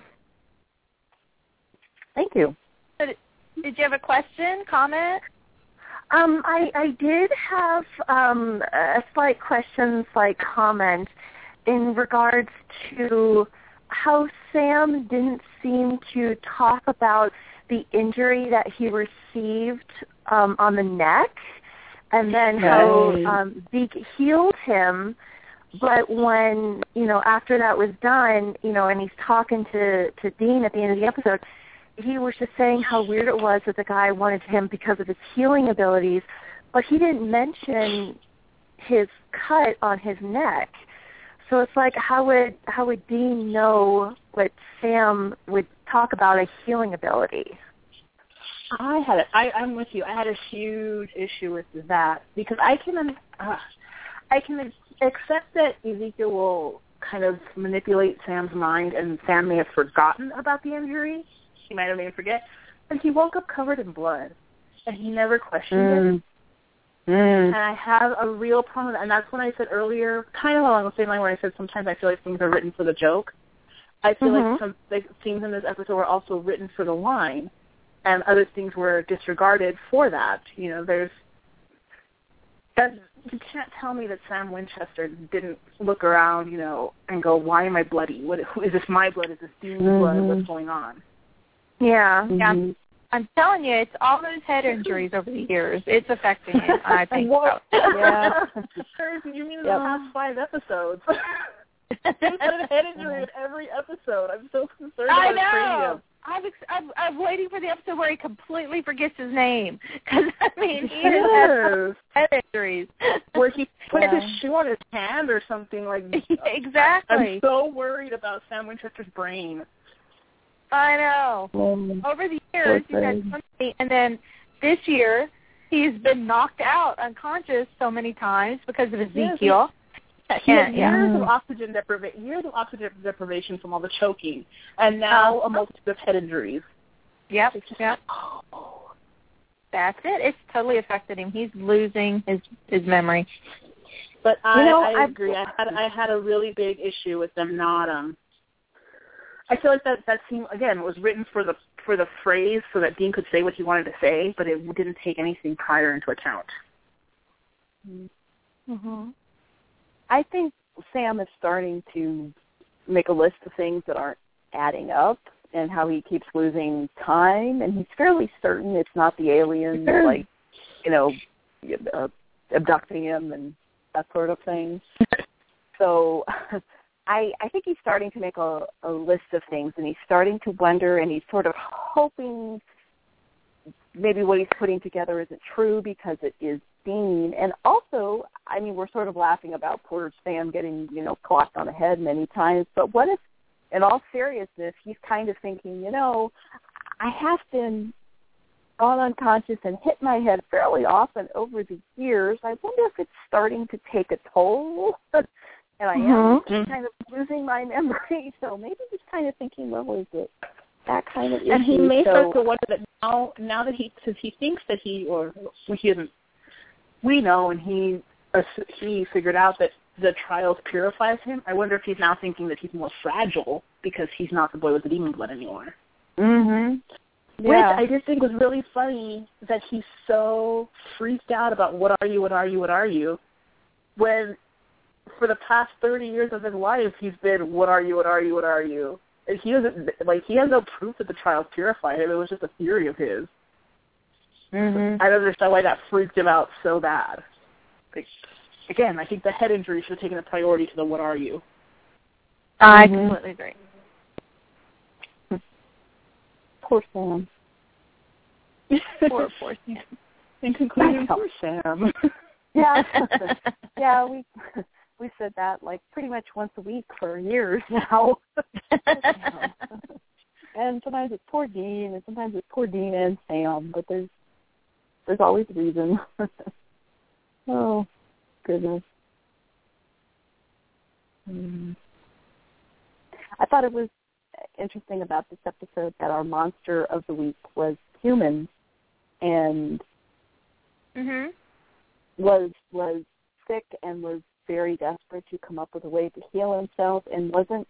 Thank you. Did you have a question, comment? Um, I, I did have um, a slight question, slight comment in regards to how Sam didn't seem to talk about the injury that he received um, on the neck, and then how um, Zeke healed him. But when, you know, after that was done, you know, and he's talking to, to Dean at the end of the episode, he was just saying how weird it was that the guy wanted him because of his healing abilities, but he didn't mention his cut on his neck. So it's like, how would how would Dean know what Sam would talk about a healing ability? I had a, I, I'm with you. I had a huge issue with that because I can uh, I can accept that Ezekiel will kind of manipulate Sam's mind, and Sam may have forgotten about the injury. He might have made him forget, but he woke up covered in blood, and he never questioned mm. it. Mm. And I have a real problem with that, and that's when I said earlier, kind of along the same line where I said sometimes I feel like things are written for the joke. I feel mm-hmm. like some like, things in this episode were also written for the line, and other things were disregarded for that. You know, there's that, you can't tell me that Sam Winchester didn't look around, you know, and go, "Why am I bloody? What is this? My blood? Is this Dean's mm-hmm. blood? What's going on?" Yeah, mm-hmm. yeah. I'm, I'm telling you, it's all those head injuries over the years. It's affecting it, I think. What? So. Yeah. You mean in yep. the last five episodes? He's got a head injury in every episode. I'm so concerned I about trading know. him. I'm, ex- I'm I'm waiting for the episode where he completely forgets his name. Because, I mean, he has head injuries. Where he put Yeah. his shoe on his hand or something. Like Exactly. I'm so worried about Sam Winchester's brain. I know. Um, Over the years, he's had so many, and then this year, he's been knocked out unconscious so many times because of Ezekiel. He had Yeah, years yeah. of oxygen deprivation, years of oxygen deprivation from all the choking, and now Uh, a multitude of head injuries. Yep, It's just, yep. oh. That's it. It's totally affected him. He's losing his his memory. But I, You know, I I've- agree. I had I had a really big issue with them not. Um, I feel like that that scene again was written for the for the phrase so that Dean could say what he wanted to say, but it didn't take anything prior into account. Mm-hmm. I think Sam is starting to make a list of things that aren't adding up and how he keeps losing time, and he's fairly certain it's not the aliens, like, you know, uh, abducting him and that sort of thing. So I, I think he's starting to make a, a list of things, and he's starting to wonder, and he's sort of hoping maybe what he's putting together isn't true because it is Dean. And also, I mean, we're sort of laughing about poor Sam getting, you know, clocked on the head many times, but what if, in all seriousness, he's kind of thinking, you know, I have been gone unconscious and hit my head fairly often over the years. I wonder if it's starting to take a toll, and I am Mm-hmm. kind of losing my memory. So maybe he's kind of thinking, well, is it that kind of issue? And he may so, start to wonder that now, now that he, because he thinks that he, or he isn't, we know, and he he figured out that the trials purifies him. I wonder if he's now thinking that he's more fragile because he's not the boy with the demon blood anymore. Mm-hmm. Which Yeah. I just think was really funny that he's so freaked out about what are you, what are you, what are you, when for the past thirty years of his life he's been what are you, what are you, what are you. And he doesn't, like, he has no proof that the trials purified him. It was just a theory of his. Mm-hmm. I don't understand why that freaked him out so bad. Like, again, I think the head injury should have taken a priority to the what are you. I Mhm. completely agree. Poor Sam. Poor, poor Sam. In conclusion, poor Sam. Yeah. Yeah, we we said that like pretty much once a week for years now. And sometimes it's poor Dean, and sometimes it's poor Dean and Sam, but there's there's always a reason. Oh, goodness. Mm. I thought it was interesting about this episode that our monster of the week was human, and Mhm. was was sick and was very desperate to come up with a way to heal himself, and wasn't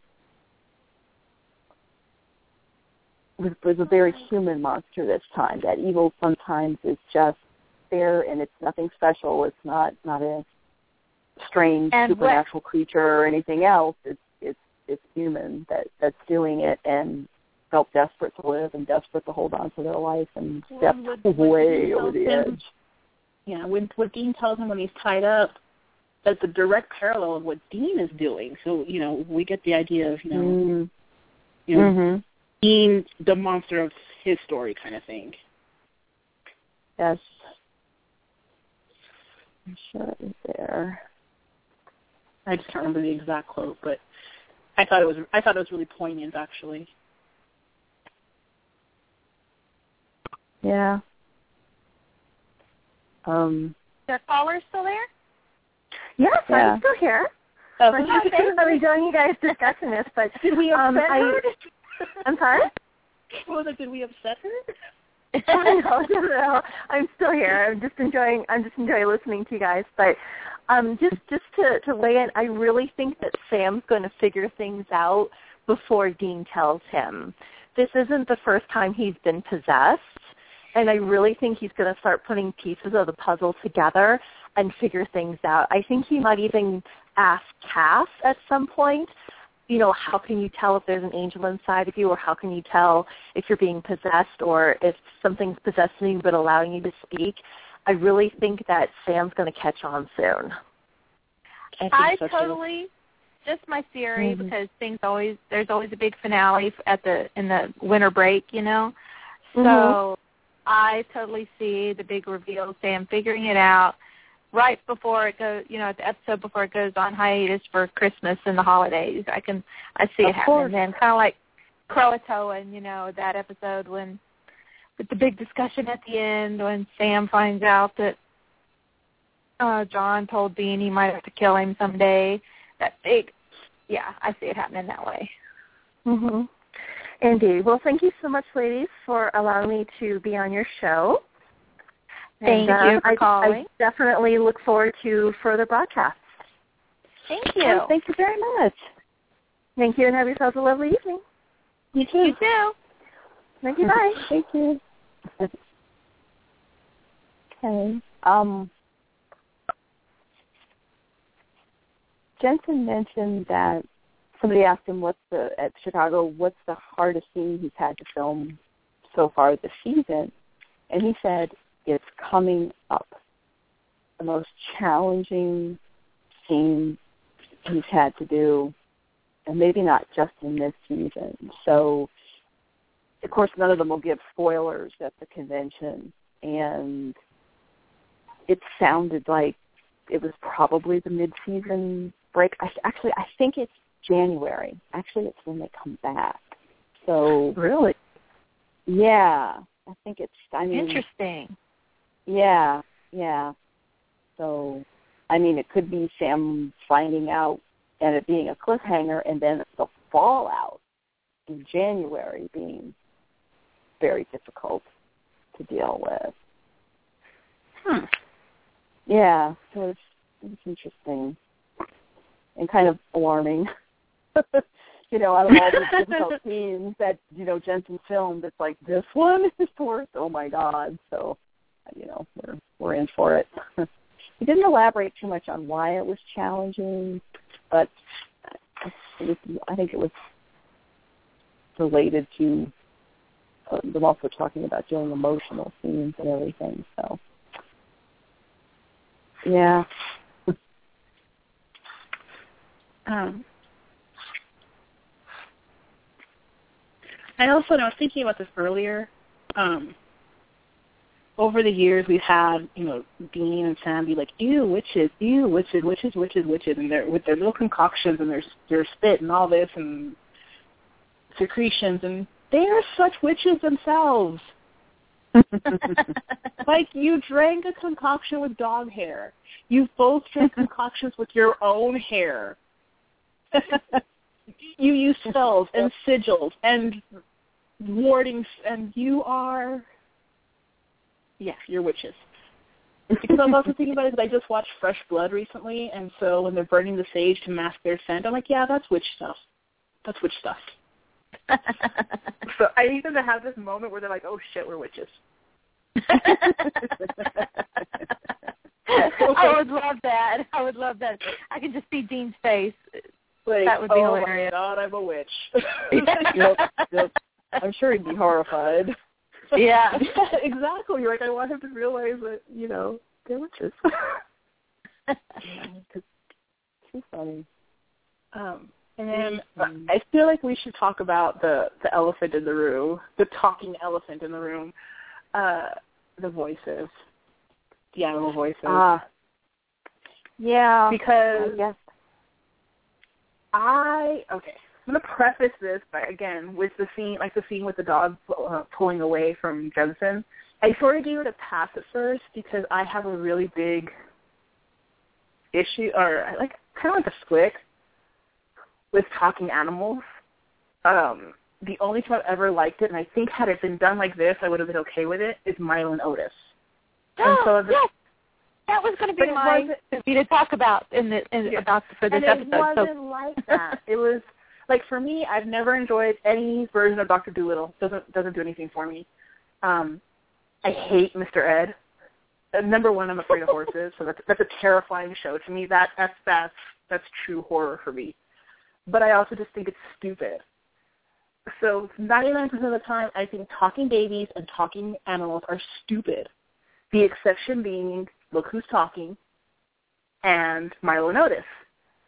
was, was a very human monster this time. That evil sometimes is just there, and it's nothing special. It's not not a strange And supernatural creature or anything else. It's it's it's human that that's doing it and felt desperate to live and desperate to hold on to their life and stepped Well, what- what way Dean over tells the him- edge. Yeah, when what Dean tells him when he's tied up, that's a direct parallel of what Dean is doing. So, you know, we get the idea of, you know, Mm. you know Mm-hmm. Dean, the monster of his story kind of thing. Yes. I'm sure it was there. I just can't remember the exact quote, but I thought it was I thought it was really poignant, actually. Yeah. Um. The caller still there? Yes, Yeah. I'm still here. Oh, I'm enjoying you guys discussing this, but did we um, upset I, her? I'm sorry? What was it? Did we upset her? no, no, no. I'm still here. I'm just enjoying. I'm just enjoying listening to you guys. But um, just just to to weigh in, I really think that Sam's going to figure things out before Dean tells him. This isn't the first time he's been possessed, and I really think he's going to start putting pieces of the puzzle together and figure things out. I think he might even ask Cass at some point, you know, how can you tell if there's an angel inside of you, or how can you tell if you're being possessed, or if something's possessing you but allowing you to speak? I really think that Sam's going to catch on soon. I, think I so, too. totally just my theory, Mm-hmm. because things always there's always a big finale at the in the winter break, you know. So Mm-hmm. I totally see the big reveal, Sam figuring it out right before it goes, you know, at the episode before it goes on hiatus for Christmas and the holidays. I can I see Of it happening course. then, kind of like Croatoan, you know, that episode when with the big discussion at the end when Sam finds out that uh, John told Dean he might have to kill him someday. That big, yeah, I see it happening that way. Mm-hmm. Indeed. Well, thank you so much, ladies, for allowing me to be on your show. Thank and, uh, you for I, calling. I definitely look forward to further broadcasts. Thank you. Oh, thank you very much. Thank you, and have yourselves a lovely evening. You too. You too. Thank you. Bye. Thank you. Okay. Um, Jensen mentioned that somebody asked him what's the at Chicago what's the hardest scene he's had to film so far this season, and he said it's coming up. The most challenging scene he's had to do, and maybe not just in this season. So, of course, none of them will give spoilers at the convention, and it sounded like it was probably the mid-season break. I, actually, I think it's January. Actually, it's when they come back. So Really? yeah, I think it's. I mean, Interesting. Yeah, yeah. So, I mean, it could be Sam finding out and it being a cliffhanger, and then the fallout in January being very difficult to deal with. Hmm. Yeah, so it's, it's interesting and kind of alarming. You know, out of all the difficult scenes that, you know, Jensen filmed, it's like, this one is worse? Oh, my God. So, you know, we're we're in for it. He didn't elaborate too much on why it was challenging, but it was, I think it was related to uh, them also talking about doing emotional scenes and everything. So, yeah. Um, I also, and I was thinking about this earlier. Um, over the years, we've had, you know, Dean and Sam be like, ew, witches, ew, witches, witches, witches, witches, and they're with their little concoctions and their their spit and all this and secretions, and they are such witches themselves. Like, you drank a concoction with dog hair. You both drank concoctions with your own hair. You use spells and sigils and wardings, and you are, yeah, you're witches. Because I was also thinking about it, because I just watched Fresh Blood recently, and so when they're burning the sage to mask their scent, I'm like, yeah, that's witch stuff. That's witch stuff. So I need them to have this moment where they're like, oh, shit, we're witches. I would love that. I would love that. I can just see Dean's face. Like, That would be oh hilarious. my God, I'm a witch. Yep, yep. I'm sure he'd be horrified. Yeah. Yeah, exactly. Like, I want him to realize that, you know, they're witches. Yeah, it's too funny. Um, and then I feel like we should talk about the, the elephant in the room, the talking elephant in the room, uh, the voices, the animal voices. Ah, yeah. Because Yes. I, okay, I'm going to preface this by, again, with the scene, like the scene with the dog uh, pulling away from Jensen. I sort of gave it a pass at first because I have a really big issue, or I like kind of like a split with talking animals. Um, the only time I've ever liked it, and I think had it been done like this, I would have been okay with it, is Milo and Otis. And so the, yes. That was going to be my to be to talk about in the in, yeah. about for this and episode. it wasn't so. like that. It was like, for me, I've never enjoyed any version of Doctor Dolittle. Doesn't doesn't do anything for me. Um, I hate Mister Ed. Uh, number one, I'm afraid of horses, so that's that's a terrifying show to me. That that's that's that's true horror for me. But I also just think it's stupid. So ninety-nine percent of the time, I think talking babies and talking animals are stupid. The exception being Look Who's Talking and Milo and Otis.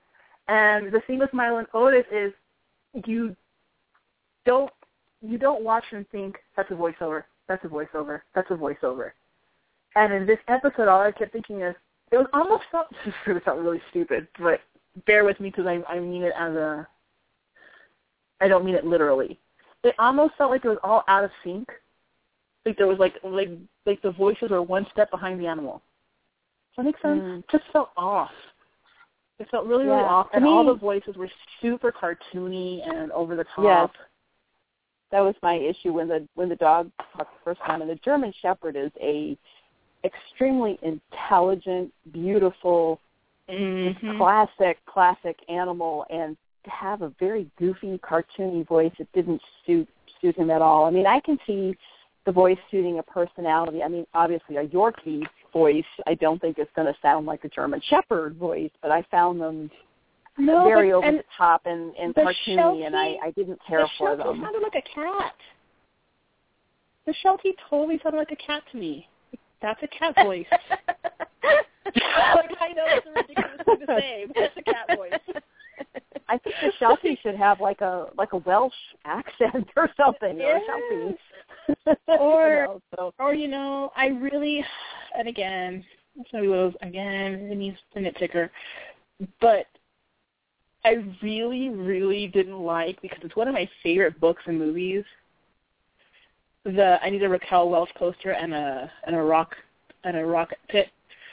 And the thing with Milo and Otis is you don't you don't watch and think, that's a voiceover, that's a voiceover, that's a voiceover. And in this episode, all I kept thinking is, it was almost felt, this is going to sound really stupid, but bear with me because I, I mean it as a, I don't mean it literally. It almost felt like it was all out of sync. Like there was like, like, like the voices were one step behind the animal. Does that make sense? Mm. It just felt off. It felt really, really yeah. off. And me, all the voices were super cartoony and over the top. Yes. That was my issue when the when the dog talked the first time. And the German Shepherd is a extremely intelligent, beautiful, mm-hmm. classic, classic animal. And to have a very goofy, cartoony voice, it didn't suit suit him at all. I mean, I can see the voice suiting a personality. I mean, obviously a Yorkie voice, I don't think it's going to sound like a German Shepherd voice, but I found them no, very but, over and the top and, and the cartoony, Sheltie, and I, I didn't care the for Sheltie them. sounded like a cat. The Sheltie totally sounded like a cat to me. That's a cat voice. Like, I know it's a ridiculous thing to say, but it's a cat voice. I think the Sheltie should have like a like a Welsh accent or something, yes. or Sheltie. Or, you know, so. or you know, I really, and again, somebody was again, and he's a nitpicker, but I really, really didn't like, because it's one of my favorite books and movies. The I need a Raquel Welch poster and a and a rock and a rocket pit.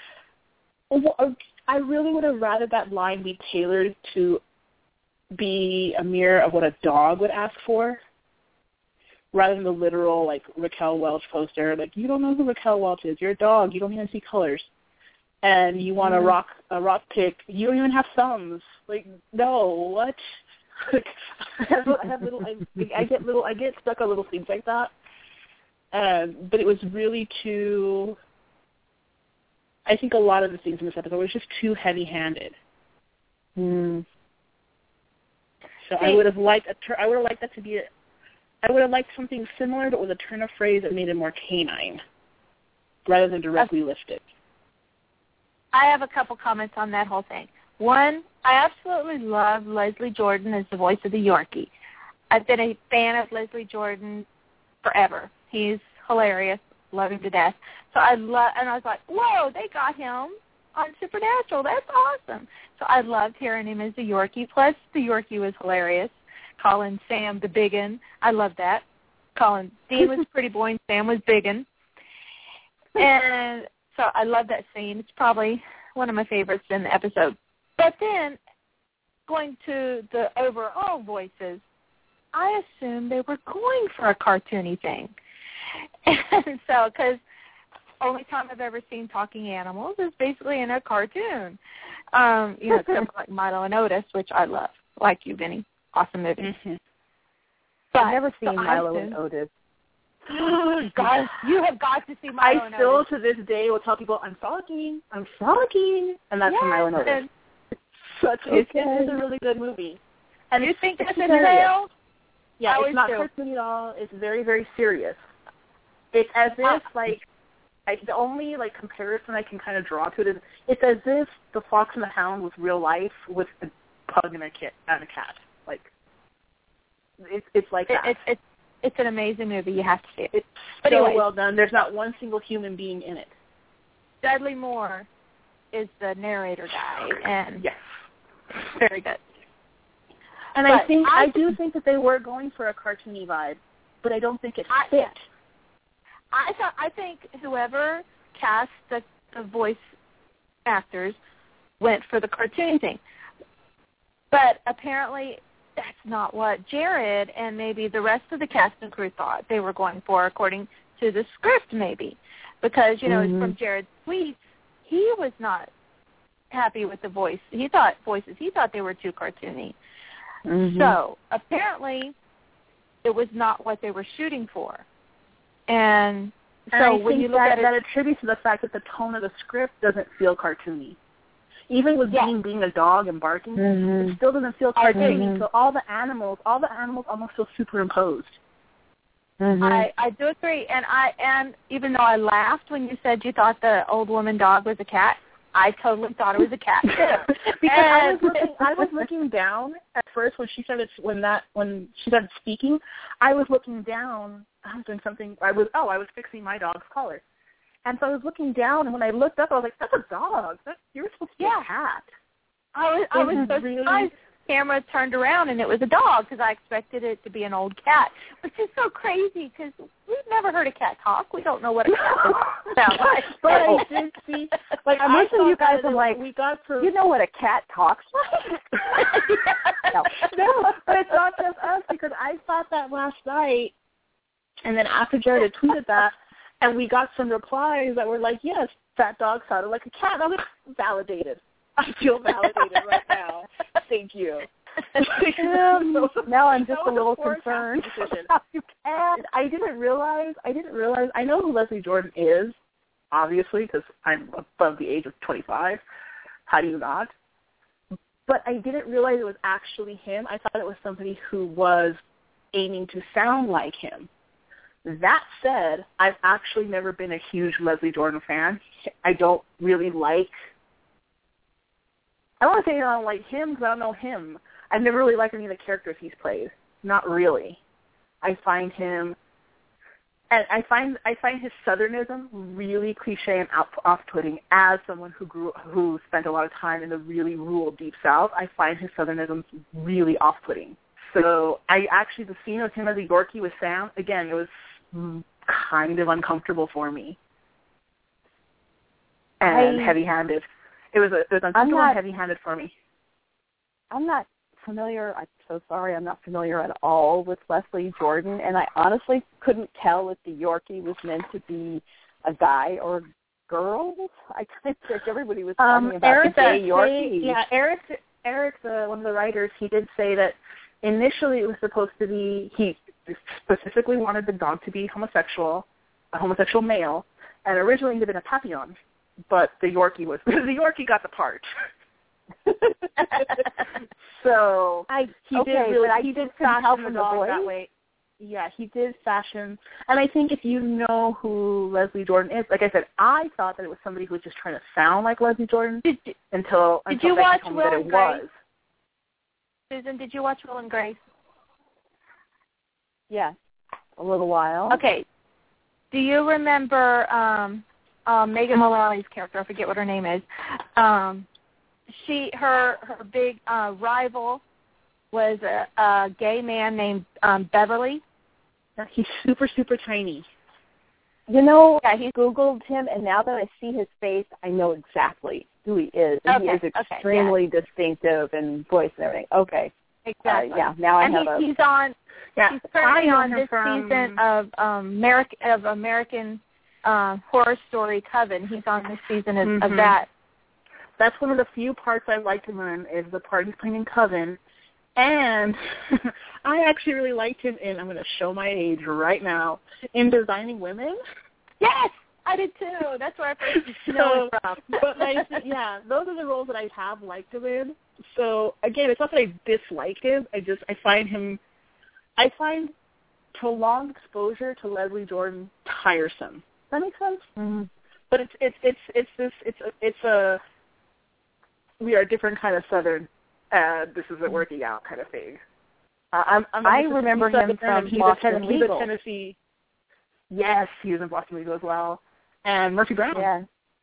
I really would have rather that line be tailored to be a mirror of what a dog would ask for, rather than the literal, like, Raquel Welch poster. Like, you don't know who Raquel Welch is. You're a dog. You don't even see colors. And you want mm. a rock a rock pick. You don't even have thumbs. Like, no, what? Like, I have, I have little, I, I get little, I get stuck on little things like that. Um, but it was really too, I think a lot of the things in this episode were just too heavy-handed. Mm. So I would have liked a tur- I would have liked that to be a, I would have liked something similar, but with a turn of phrase that made it more canine, rather than directly lifted. I have a couple comments on that whole thing. One, I absolutely love Leslie Jordan as the voice of the Yorkie. I've been a fan of Leslie Jordan forever. He's hilarious, love him to death. So I love, and I was like, whoa, they got him on Supernatural. That's awesome. So I loved hearing him as the Yorkie. Plus, the Yorkie was hilarious. Calling Sam the biggin. I loved that. Calling Dean was pretty boy and Sam was biggin. And so I love that scene. It's probably one of my favorites in the episode. But then, going to the overall voices, I assumed they were going for a cartoony thing. And so, because only time I've ever seen talking animals is basically in a cartoon. Um, you know, except for like Milo and Otis, which I love. Like you, Vinny. Awesome movie. Mm-hmm. But, I've never seen so Milo assumed, and Otis. God, you have got to see Milo I and still, Otis. to this day, will tell people, I'm frolicking, I'm frolicking, and that's yes, from Milo and Otis. And, Such okay. It's a really good movie. And you it's, think it's that's a serious. trail? Yeah, I it's not do. cartoony at all. It's very, very serious. It's as if, like, I, the only, like, comparison I can kind of draw to it is, it's as if The Fox and the Hound was real life with a pug and a, kit, and a cat. Like, it's it's like it, that. It's it's it's an amazing movie. You have to see it. It's but so anyways, well done. There's not one single human being in it. Dudley Moore is the narrator guy, and yes, very good. And but I think I, I do think that they were going for a cartoony vibe, but I don't think it I, fit. I thought I think whoever cast the, the voice actors went for the cartoon thing, but apparently that's not what Jared and maybe the rest of the cast and crew thought they were going for, according to the script, maybe, because you know mm-hmm. from Jared's tweets, he was not happy with the voice. He thought voices. He thought they were too cartoony. Mm-hmm. So apparently, it was not what they were shooting for. And so and I when think you look that, at it, that attributes to the fact that the tone of the script doesn't feel cartoony. Even with yeah. Dean being a dog and barking, mm-hmm. it still doesn't feel cartoony. Mm-hmm. So all the animals, all the animals almost feel superimposed. Mm-hmm. I, I do agree, and I and even though I laughed when you said you thought the old woman dog was a cat, I totally thought it was a cat too. Because I was looking, I was looking down at first when she started when that when she started speaking. I was looking down. I was doing something. I was oh, I was fixing my dog's collar, and so I was looking down. And when I looked up, I was like, "That's a dog. That you're supposed to be yeah. a cat." I was I was so really... surprised. Camera turned around and it was a dog because I expected it to be an old cat, which is so crazy because we've never heard a cat talk. We don't know what a cat sounds like. But I did see, like, I'm listening to you guys. I'm like, we got to, you know what a cat talks like? no. no, but it's not just us because I thought that last night, and then after Jared had tweeted that, and we got some replies that were like, yes, that dog sounded like a cat. I was like, validated. I feel validated right now. Thank you. um, now I'm just a little concerned. You and I didn't realize. I didn't realize. I know who Leslie Jordan is, obviously, because I'm above the age of twenty-five. How do you not? But I didn't realize it was actually him. I thought it was somebody who was aiming to sound like him. That said, I've actually never been a huge Leslie Jordan fan. I don't really like. I don't want to say I don't like him because I don't know him. I've never really liked any of the characters he's played. Not really. I find him, and I find I find his southernism really cliche and off-putting. As someone who grew who spent a lot of time in the really rural deep South, I find his southernism really off-putting. So I actually the scene of him as a Yorkie with Sam, again, it was kind of uncomfortable for me and I, heavy-handed. It was, a, it was uncomfortable not, and heavy-handed for me. I'm not familiar. I'm so sorry. I'm not familiar at all with Leslie Jordan, and I honestly couldn't tell if the Yorkie was meant to be a guy or a girl. I kind of think everybody was talking um, about Eric, the gay Yorkie. Yeah, Eric, Eric, the, one of the writers, he did say that initially it was supposed to be, he specifically wanted the dog to be homosexual, a homosexual male, and originally it had been a Papillon. But the Yorkie was the Yorkie got the part. so I he okay, did really but I he did fashion fashion the the dog voice. that way. Yeah, he did fashion, and I think if you know who Leslie Jordan is, like I said, I thought that it was somebody who was just trying to sound like Leslie Jordan did, until did until you they watch told Will me that and it Grace? was. Susan, did you watch Will and Grace? Yeah, a little while. Okay. Do you remember? Um, Um, Megan Mullally's character, I forget what her name is. Um, she, her, her big uh, rival was a, a gay man named um, Beverly. He's super, super tiny. You know, yeah, he Googled him, and now that I see his face, I know exactly who he is. And okay, he is extremely okay, yeah. distinctive in voice and everything. Okay. Exactly. Uh, yeah, now I and have he, a... he's on, yeah, he's currently on this from... season of um, American, of American Uh, Horror Story Coven. He's on this season of, mm-hmm. of that. That's one of the few parts I liked him in, is the part he's playing in Coven. And I actually really liked him in, I'm going to show my age right now, in Designing Women. Yes, I did too. That's where I first know so, it from. But like, yeah, those are the roles that I have liked him in. So again, it's not that I dislike him. I just, I find him, I find prolonged exposure to Leslie Jordan tiresome. Does that make sense? Mm-hmm. But it's it's it's it's this it's a, it's a we are a different kind of Southern. Uh, this isn't working out kind of thing. Uh, I'm, I'm I remember him from he's Boston a, Legal. He's a Tennessee. Yes, he was in Boston Legal as well, and Murphy Brown. Yeah.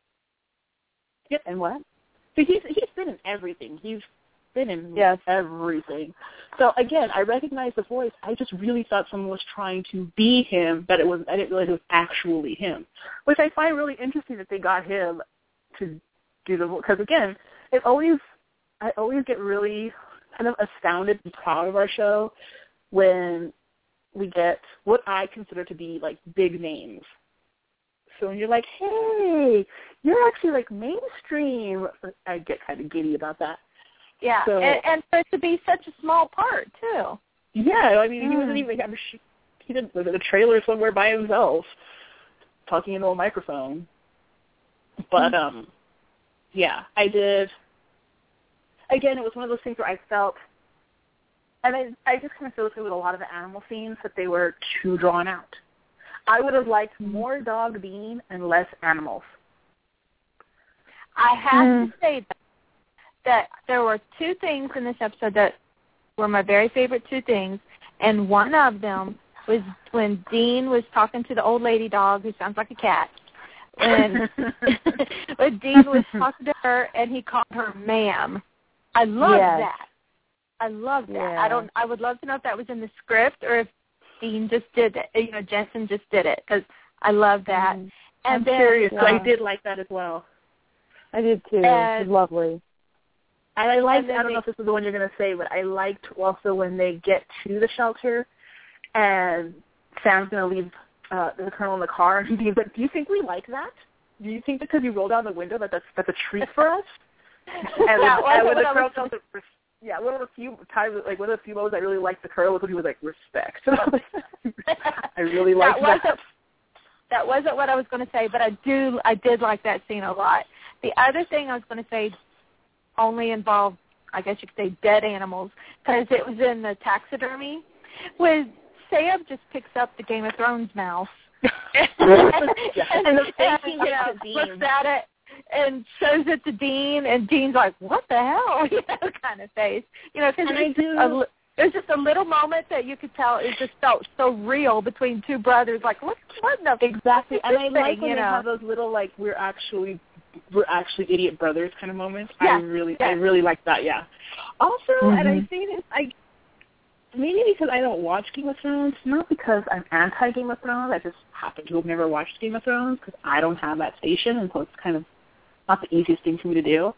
Yep. And what? So he's he's been in everything. He's been in yes. everything. So again, I recognize the voice. I just really thought someone was trying to be him, but it was I didn't realize it was actually him, which I find really interesting that they got him to do the because again, it always I always get really kind of astounded and proud of our show when we get what I consider to be like big names. So when you're like, hey, you're actually like mainstream, I get kind of giddy about that. Yeah, so, and, and for it to be such a small part, too. Yeah, I mean, mm. he wasn't even, I'm sure, he did the trailer somewhere by himself, talking into a microphone. But, mm. um, yeah, I did. Again, it was one of those things where I felt, and I, I just kind of feel through with a lot of the animal scenes that they were too drawn out. I would have liked more dog being and less animals. I have Mm. to say that, that there were two things in this episode that were my very favorite two things, and one of them was when Dean was talking to the old lady dog, who sounds like a cat. When, when Dean was talking to her, and he called her ma'am. I love Yes. that. I love that. Yeah. I don't. I would love to know if that was in the script or if Dean just did it. You know, Jensen just did it, because I love that. Mm. And I'm then, curious. yeah. I did like that as well. I did too. And- it was lovely. And I liked, And then I don't they- know if this is the one you're going to say, but I liked also when they get to the shelter and Sam's going to leave uh, the Colonel in the car, and he's like, do you think we like that? Do you think because you roll down the window that that's, that's a treat for us? And, That when, and wasn't when the what I Colonel was tells him, yeah, one of the few times, like one of the few moments I really liked the Colonel was when he was like, respect. I really liked that. that. Wasn't, that wasn't what I was going to say, but I do. I did like that scene a lot. The other thing I was going to say only involved, I guess you could say, dead animals, because it was in the taxidermy, was Sam just picks up the Game of Thrones mouse. Yeah. and the and, faking you of know, the Dean. looks at it and shows it to Dean, and Dean's like, what the hell? You know, kind of face. You know, because And I it's just do- a li- it was just a little moment that you could tell it just felt so real between two brothers. Like, what, what in the Exactly, what is and I this like thing, when you they know? have those little like we're actually we're actually idiot brothers kind of moments. I Yes, really yes. I really like that. Yeah. Also, and I Mhm. think that I maybe because I don't watch Game of Thrones, not because I'm anti Game of Thrones. I just happen to have never watched Game of Thrones because I don't have that station, and so it's kind of not the easiest thing for me to do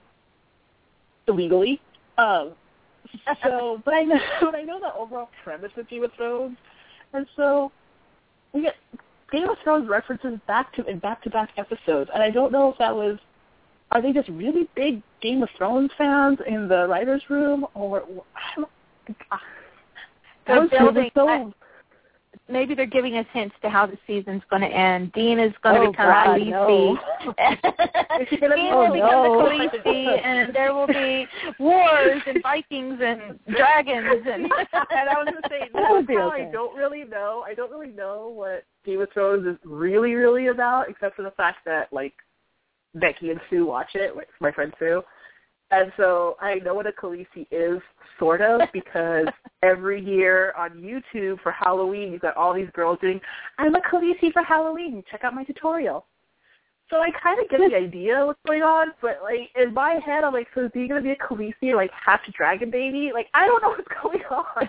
illegally. Um, so, but I know, but I know the overall premise of Game of Thrones, and so we get Game of Thrones references back to in back-to-back episodes, and I don't know if that was, are they just really big Game of Thrones fans in the writers' room, or I don't. They're That was building- so. I- Maybe they're giving us hints to how the season's going to end. Dean is going to Oh, become God, Khaleesi. no. Is he gonna be- Dean oh, will become no. the Khaleesi, and there will be wars and Vikings and dragons. And, and I was going to say, That would be now okay. I don't really know. I don't really know what Game of Thrones is really, really about, except for the fact that, like, Becky and Sue watch it, like, my friend Sue. And so I know what a Khaleesi is, sort of, because every year on YouTube for Halloween, you've got all these girls doing, I'm a Khaleesi for Halloween. Check out my tutorial. So I kind of get the idea of what's going on, but, like, in my head, I'm like, so is he going to be a Khaleesi or, like, half a dragon baby? Like, I don't know what's going on.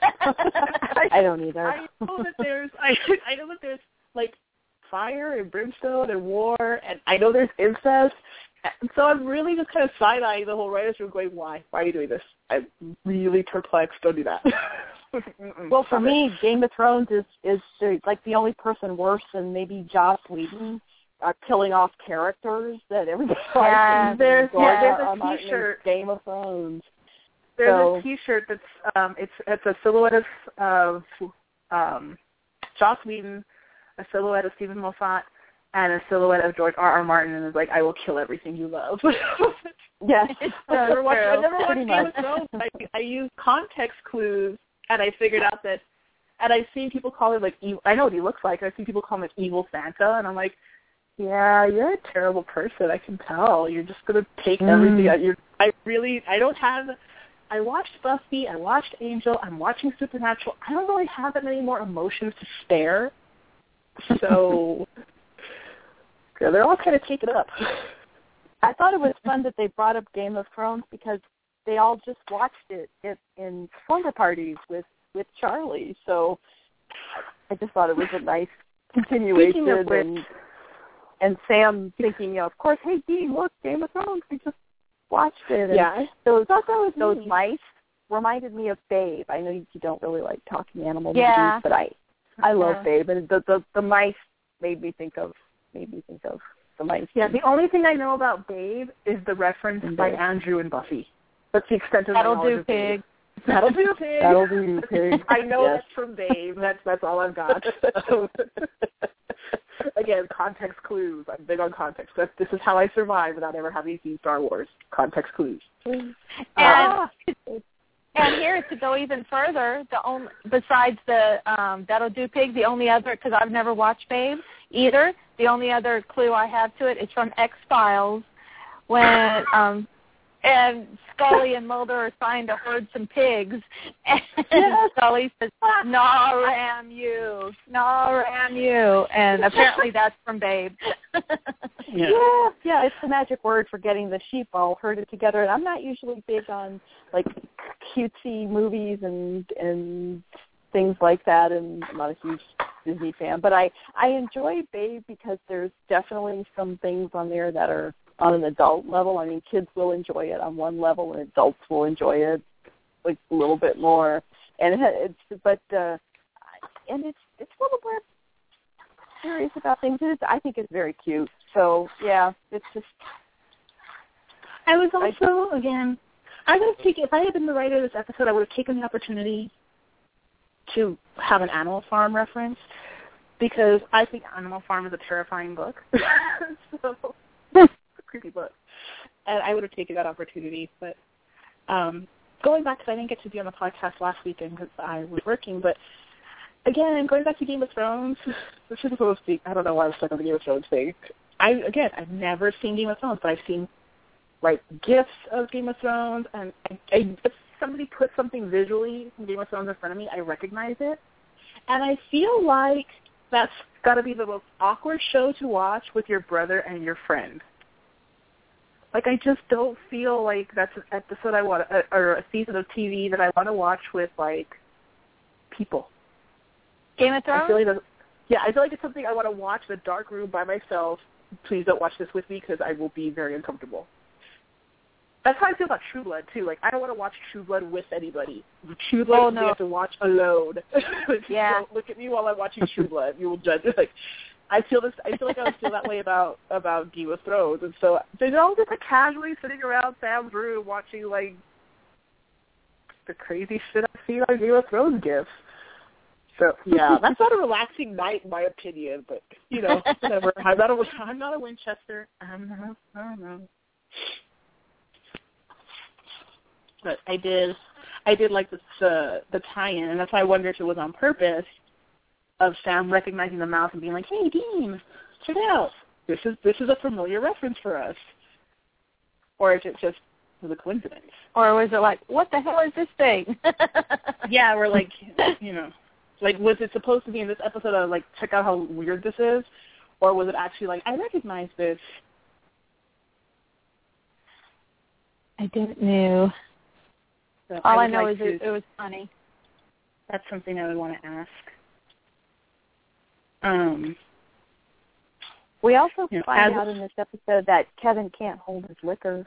I don't either. I know that there's, I, I know that there's, like, fire and brimstone and war, and I know there's incest. And so I'm really just kind of side-eyeing the whole writers room going, why? Why are you doing this? I'm really perplexed. Don't do that. Well, for me, Game of Thrones is is the, like the only person worse than maybe Joss Whedon uh, killing off characters that everybody Yeah, likes. there's- George yeah, there's a R. R. Martin t-shirt. and Game of Thrones. There's So- a T-shirt that's um, it's it's a silhouette of, of um, Joss Whedon, a silhouette of Stephen Moffat, and a silhouette of George R. R. Martin, and it's like, I will kill everything you love. Yes, I've never watched, I've never watched pretty Game much. of Thrones. I, I use context clues, and I figured out that, and I've seen people call him, like, evil, I know what he looks like. I've seen people call him, like, evil Santa, and I'm like, yeah, you're a terrible person. I can tell. You're just going to take Mm. everything. Out. You're, I really, I don't have, I watched Buffy, I watched Angel, I'm watching Supernatural. I don't really have that many more emotions to spare. So, yeah, they're all kind of taken up. I thought it was fun that they brought up Game of Thrones because they all just watched it in, in slumber parties with, with Charlie. So I just thought it was a nice continuation. Speaking of which- and, and Sam thinking, of course, hey, Dean, look, Game of Thrones. We just watched it. And Yeah, those, I thought that was those neat. mice reminded me of Babe. I know you don't really like talking animal Yeah. movies, but I, I love Yeah. Babe. And the, the, the mice made me think of, made me think of the mice. Yeah, the only thing I know about Babe is the reference And by Babe. Andrew and Buffy. That's the extent of That'll my knowledge do, of Babe. pig. That'll do, pig. That'll do, pig. I know Yes. that's from Babe. That's that's all I've got. Again, context clues. I'm big on context. That's, this is how I survive without ever having seen Star Wars. Context clues. And Ah. and here to go even further, the only besides the um, That'll Do Pig, the only other, because I've never watched Babe either. The only other clue I have to it is from X Files, when um and Scully and Mulder are trying to herd some pigs, and yes. Scully says, "No, ram you, no, ram you," and apparently that's from Babe. yeah. yeah, yeah, it's the magic word for getting the sheep all herded together. And I'm not usually big on like cutesy movies and and things like that, and I'm not a huge Disney fan, but I I enjoy Babe because there's definitely some things on there that are on an adult level. I mean, kids will enjoy it on one level, and adults will enjoy it like a little bit more. And it, it's, but uh, and it's it's a little more serious about things. It's, I think it's very cute. So yeah, it's just. I was also I, again, I would have taken if I had been the writer of this episode, I would have taken the opportunity to have an Animal Farm reference because I think Animal Farm is a terrifying book. so. Creepy book, and I would have taken that opportunity. But um, going back, because I didn't get to be on the podcast last weekend because I was working, but again, going back to Game of Thrones, this is supposed to be, I don't know why I was stuck on the Game of Thrones thing. I, again, I've never seen Game of Thrones, but I've seen, like, GIFs of Game of Thrones, and I, I, if somebody puts something visually from Game of Thrones in front of me, I recognize it. And I feel like that's got to be the most awkward show to watch with your brother and your friend. Like, I just don't feel like that's an episode I want to, or a season of T V that I want to watch with, like, people. Game of Thrones? I feel like that's, yeah, I feel like it's something I want to watch in a dark room by myself. Please don't watch this with me because I will be very uncomfortable. That's how I feel about True Blood, too. Like, I don't want to watch True Blood with anybody. True Blood, oh, no. no. You have to watch alone. Yeah. Don't look at me while I'm watching True Blood. You will judge. Like, I feel this. I feel like I would feel that way about about Game of Thrones, and so they're all just like casually sitting around Sam's room watching like the crazy shit I see on Game of Thrones gifs. So yeah, that's not a relaxing night in my opinion, but you know, whatever. I'm not a I'm not a Winchester. I'm not. I don't know. But I did, I did like this uh, the tie-in, and that's why I wonder if it was on purpose. Of Sam recognizing the mouse and being like, "Hey, Dean, check it out. This is this is a familiar reference for us," or if it just was a coincidence, or was it like, "What the hell is this thing?" Yeah, or like, you know, like was it supposed to be in this episode of like, check out how weird this is, or was it actually like, I recognize this? I don't know. So All I, I know like is to, it, it was funny. That's something I would want to ask. Um, we also you know, find out in this episode that Kevin can't hold his liquor.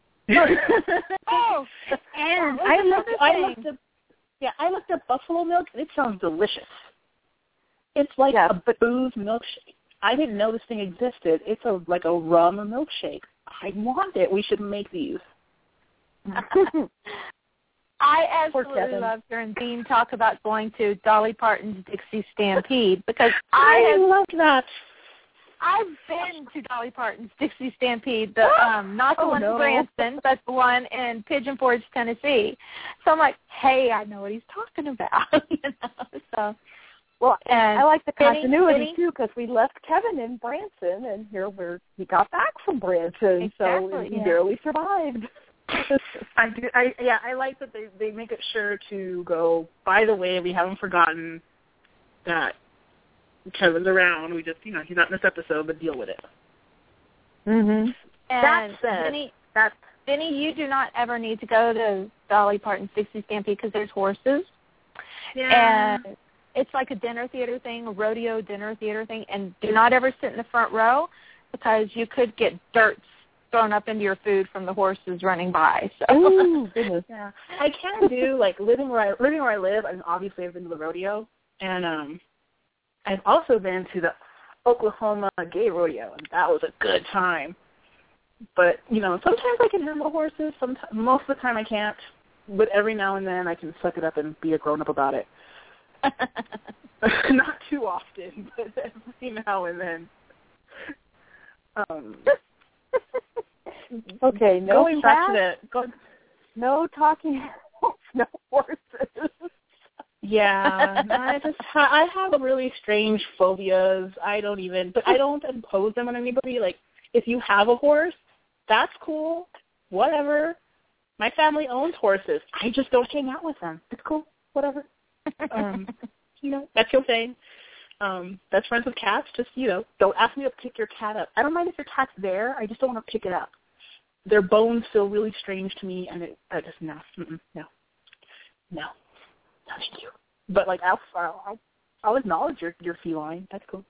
oh, and I looked, I looked up, yeah, I looked up buffalo milk, and it sounds delicious. It's like yeah, a but, booze milkshake. I didn't know this thing existed. It's a like a rum milkshake. I want it. We should make these. I absolutely loved hearing Dean talk about going to Dolly Parton's Dixie Stampede because I, I have, love that. I've been to Dolly Parton's Dixie Stampede, the um, not the oh, one no. in Branson, but the one in Pigeon Forge, Tennessee. So I'm like, hey, I know what he's talking about. you know? So, well, and I like the continuity Benny, too because we left Kevin in Branson, and here we're he got back from Branson, exactly, so he yeah. barely survived. I do. I yeah. I like that they they make it sure to go. By the way, we haven't forgotten that Kevin's around. We just you know he's not in this episode, but deal with it. Mhm. And that said, Vinny, that's Vinny, you do not ever need to go to Dolly Parton's Dixie Stampede because there's horses. Yeah. And it's like a dinner theater thing, a rodeo dinner theater thing. And do not ever sit in the front row because you could get dirt thrown up into your food from the horses running by. So. Ooh, goodness. Yeah, I can do like living where I living where I live. And obviously, I've been to the rodeo, and um, I've also been to the Oklahoma Gay Rodeo, and that was a good time. But you know, sometimes I can handle horses. Sometimes, most of the time, I can't. But every now and then, I can suck it up and be a grown up about it. Not too often, but every now and then. Um. Okay, no going back to the go, no talking, no horses. Yeah, I just ha- I have really strange phobias. I don't even, but I don't impose them on anybody. Like, if you have a horse, That's cool. Whatever. My family owns horses. I just don't hang out with them. It's cool. Whatever. Um, you know, that's your thing. Um, best friends with cats. Just, you know, don't ask me to pick your cat up. I don't mind if your cat's there. I just don't want to pick it up. Their bones feel really strange to me, and it, I just, no. Mm-mm, no. No. No, thank you. But, like, I'll, I'll, I'll acknowledge your, your feline. That's cool.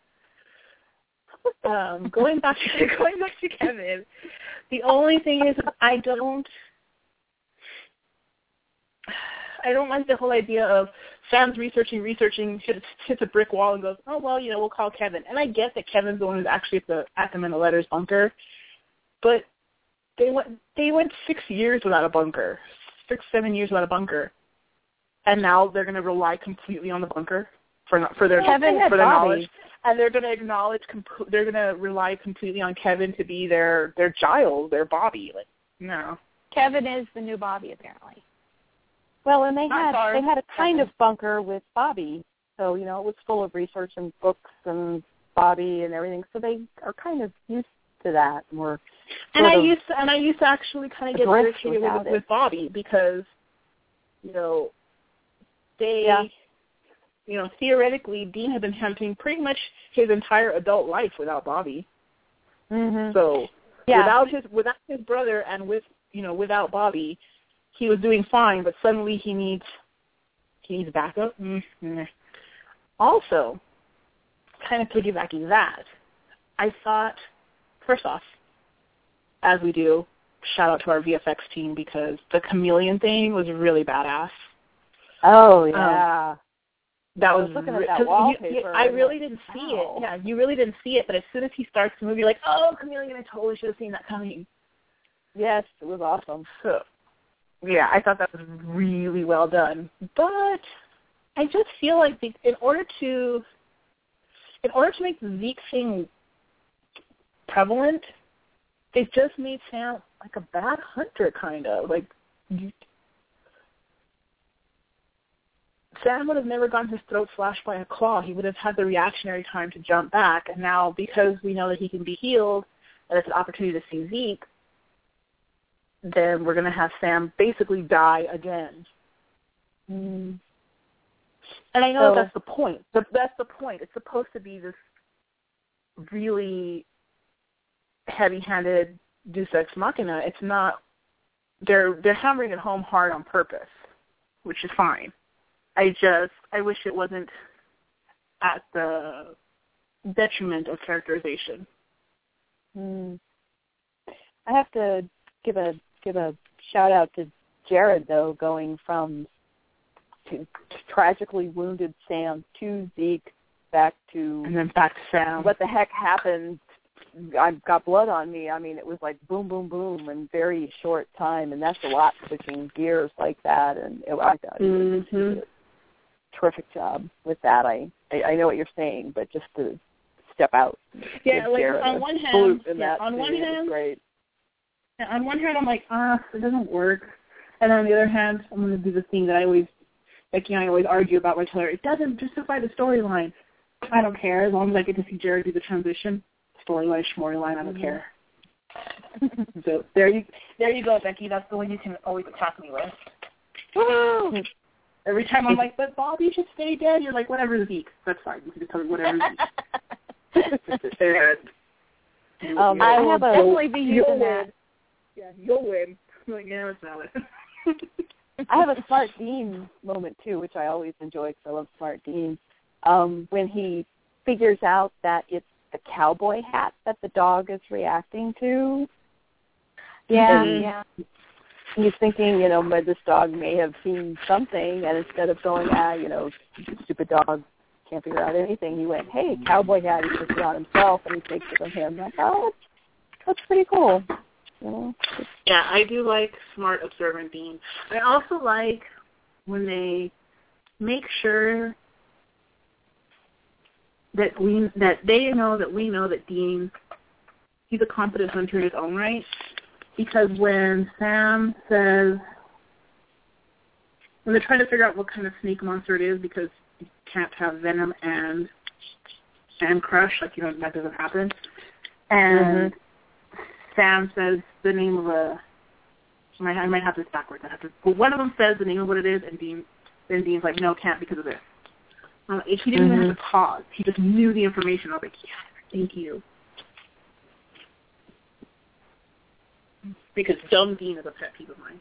Um, going back to going back to Kevin, the only thing is I don't I don't like the whole idea of Sam's researching, researching, hits, hits a brick wall and goes, oh well, you know, we'll call Kevin. And I get that Kevin's the one who's actually at the at the Mendeletter's bunker, but they went they went six years without a bunker, six seven years without a bunker, and now they're going to rely completely on the bunker for for their Kevin for their Bobby. knowledge. And they're going to acknowledge, comp- they're going to rely completely on Kevin to be their, their Giles, their Bobby. Like, no. Kevin is the new Bobby, apparently. Well, and they Not had sorry. they had a kind of bunker with Bobby, so you know it was full of research and books and Bobby and everything. So they are kind of used to that. More. And I used to, and I used to actually kind of get adrift irritated with, without it. with Bobby because, you know, they. Yeah. You know, theoretically, Dean had been hunting pretty much his entire adult life without Bobby. Mm-hmm. So Yeah. without his without his brother and with you know without Bobby, he was doing fine. But suddenly he needs he needs backup. Mm-hmm. Also, kind of piggybacking that, I thought first off, as we do, shout out to our V F X team because the chameleon thing was really badass. Oh yeah. Um, That I was, was looking re- at that 'cause wallpaper. You, you, I and really like, didn't see wow. it. Yeah, you really didn't see it. But as soon as he starts the movie, you're like, oh, chameleon! I totally should have seen that coming. Yes, it was awesome. So, yeah, I thought that was really well done. But I just feel like the, in order to, in order to make the Zeke thing prevalent, they just made Sam like a bad hunter, kind of like. You, Sam would have never gotten his throat slashed by a claw. He would have had the reactionary time to jump back. And now, because we know that he can be healed, and it's an opportunity to see Zeke, then we're going to have Sam basically die again. Mm. And I know So, that's the point. But that's the point. It's supposed to be this really heavy-handed Deus Ex Machina. It's not. They're they're hammering it home hard on purpose, which is fine. I just, I wish it wasn't at the detriment of characterization. Mm. I have to give a give a shout out to Jared though, going from to, to tragically wounded Sam to Zeke, back to And then back to Sam. what the heck happened. I've got blood on me. I mean, it was like boom, boom, boom in very short time, and that's a lot switching gears like that. And it, I thought he was- he did a terrific job with that. I, I I know what you're saying, but just to step out. Yeah, give like Jared on a one hand, salute in yeah, that on scene. one It was hand, great. yeah, on one hand, I'm like, ah, it doesn't work. And on the other hand, I'm going to do the thing that I always, Becky and I always argue about with Taylor. It doesn't justify the storyline. I don't care as long as I get to see Jared do the transition. Storyline, schmoryline, I don't Mm-hmm. care. So there you, there you go, Becky. That's the one you can always attack me with. Woo! Every time I'm like, but Bobby should stay dead. You're like, whatever, Zeke. That's fine. You can just tell me whatever, Zeke. Um, I I will have a definitely be You'll using win. that. Yeah, you'll win. I'm like, yeah, it's valid. I have a Smart Dean moment too, which I always enjoy because I love Smart Dean. Um, when he figures out that it's the cowboy hat that the dog is reacting to. Yeah, And yeah. he's thinking, you know, but this dog may have seen something, and instead of going, ah, you know, stupid dog can't figure out anything, he went, hey, cowboy hat, he puts it on himself, and he takes it from him. Like, oh, that's, that's pretty cool. You know? Yeah, I do like smart, observant Dean. I also like when they make sure that we that they know that we know that Dean, he's a competent hunter in his own right. Because when Sam says, when they're trying to figure out what kind of snake monster it is, because you can't have venom and and crush, like, you know, that doesn't happen. And mm-hmm. Sam says the name of a. I might, I might have this backwards. I have to. But one of them says the name of what it is, and Dean, then Dean's like, no, can't because of this. Uh, he didn't mm-hmm. even have to pause. He just knew the information. I was like, yeah, thank you. Because dumb Dean is a pet peeve of mine.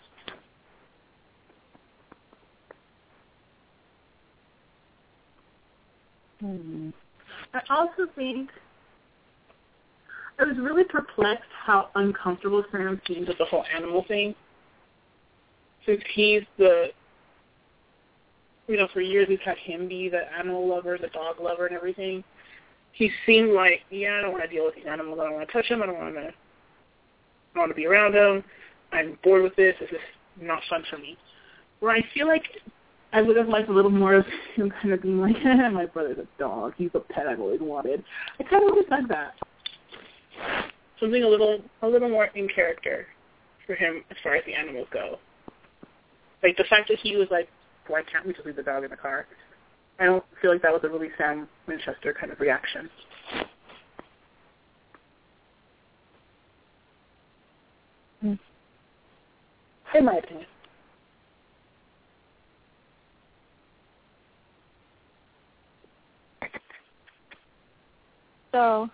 Hmm. I also think I was really perplexed how uncomfortable Sam seems with the whole animal thing. Since he's the, you know, for years we've had him be the animal lover, the dog lover and everything. He seemed like, yeah, I don't want to deal with these animals. I don't want to touch them. I don't want to, I want to be around them. I'm bored with this. This is not fun for me. Where I feel like I would have liked a little more of him kind of being like, my brother's a dog. He's a pet I've always wanted. I kind of would have liked that. Something a little a little more in character for him as far as the animals go. Like the fact that he was like, why can't we just leave the dog in the car? I don't feel like that was a really Sam Winchester kind of reaction. Mm. In my opinion. So,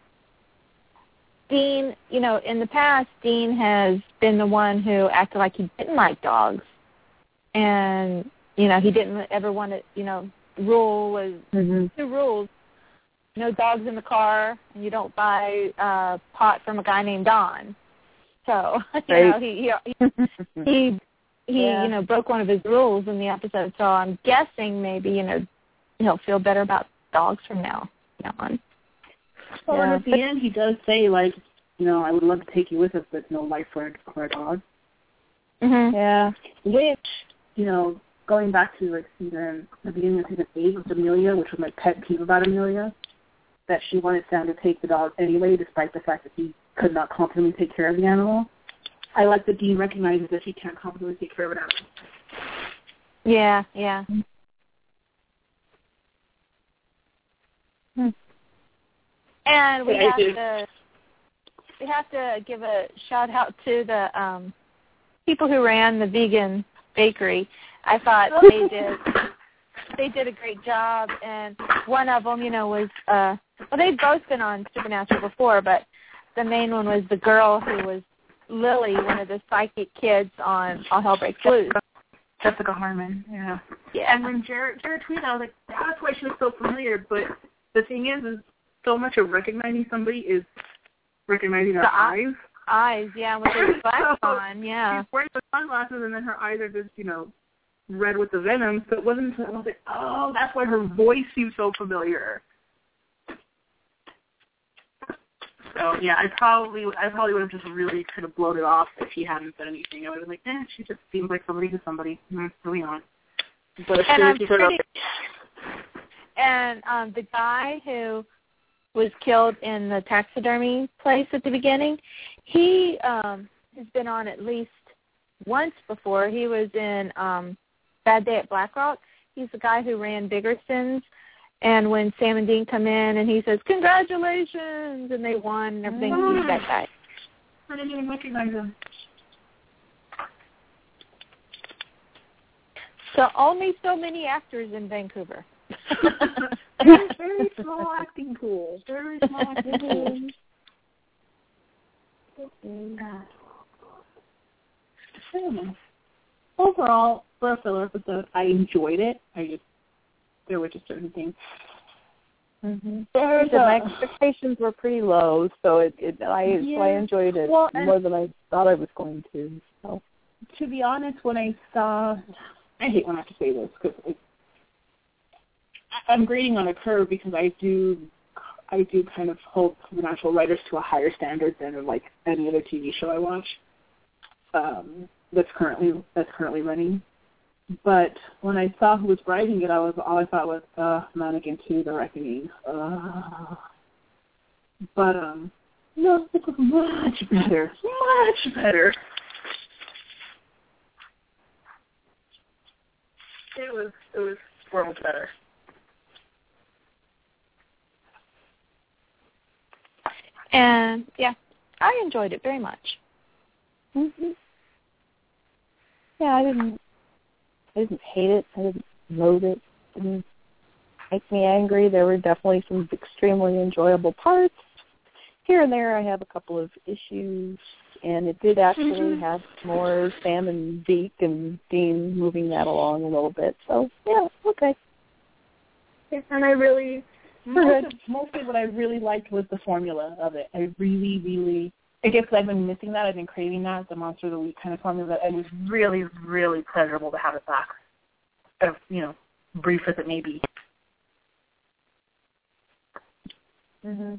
Dean, you know, in the past, Dean has been the one who acted like he didn't like dogs. And, you know, he didn't ever want to, you know, the rule was mm-hmm. two rules. No dogs in the car, and you don't buy uh, pot from a guy named Don. So, you right. know, he, he, he, he yeah. you know, broke one of his rules in the episode. So I'm guessing maybe, you know, he'll feel better about dogs from now, now on. Well, yeah. and at the but, end, he does say, like, you know, I would love to take you with us, but no life for a, for a dog. Mm-hmm. Yeah. Which, you know, going back to, like, season, the beginning of season eight with Amelia, which was my pet peeve about Amelia, that she wanted Sam to take the dog anyway, despite the fact that he could not competently take care of the animal. I like that Dean recognizes that he can't competently take care of an animal. Yeah, yeah. Hmm. And we have to we have to give a shout out to the um, people who ran the vegan bakery. I thought they did they did a great job, and one of them, you know, was uh, well, they've both been on Supernatural before, but the main one was the girl who was Lily, one of the psychic kids on All Hell Breaks Loose. Jessica Harmon, yeah. Yeah. And when Jared, Jared tweeted, I was like, that's why she looks so familiar. But the thing is, is so much of recognizing somebody is recognizing their the eyes. Eyes, yeah, with those glasses on, yeah. She's wearing the sunglasses, and then her eyes are just, you know, red with the venom. So it wasn't until I was like, oh, that's why her voice seems so familiar. So yeah, I probably, I probably would have just really kind of blown it off if he hadn't said anything. I would have been like, eh, she just seems like somebody to somebody. Mm, really on. But as and soon I'm as he said, pretty, and um, the guy who was killed in the taxidermy place at the beginning, he um, has been on at least once before. He was in um, Bad Day at Black Rock. He's the guy who ran Biggerson's. And when Sam and Dean come in and he says, congratulations, and they won and everything, oh, he's that guy. I didn't even recognize him. So only so many actors in Vancouver. very, very small acting pool. Very small acting pool. Overall, for a filler episode, I enjoyed it. I just there were just certain things. Mm-hmm. There was, uh, my expectations were pretty low, so it, it I yeah. so I enjoyed it well, more than I thought I was going to. So, to be honest, when I saw, I hate when I have to say this because I'm grading on a curve because I do, I do kind of hold Supernatural writers to a higher standard than like any other T V show I watch. Um, that's currently that's currently running. But when I saw who was writing it, I was all I thought was, uh, Mannequin two, The Reckoning. Uh. But, um, no, it was much better. Much better. It was, it was worlds better. And, yeah, I enjoyed it very much. Mm-hmm. Yeah, I didn't. I didn't hate it. I didn't loathe it. It didn't make me angry. There were definitely some extremely enjoyable parts. Here and there, I have a couple of issues, and it did actually mm-hmm. have more Sam and Zeke and Dean moving that along a little bit. So yeah, okay. Yeah, and I really, most of, mostly what I really liked was the formula of it. I really, really, I guess I've been missing that. I've been craving that, the Monster of the Week kind of formula. It was really, really pleasurable to have it back, as, you know, brief as it may be. Mm-hmm.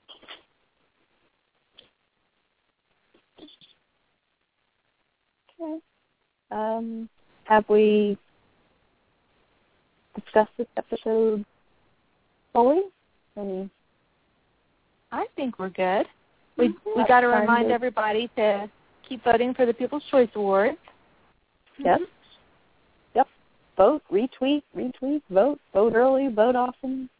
Okay. Um, have we discussed this episode fully? Any? I think we're good. We we got to remind everybody to keep voting for the People's Choice Awards. Yep. Yep. Vote, retweet, retweet, vote, vote early, vote often.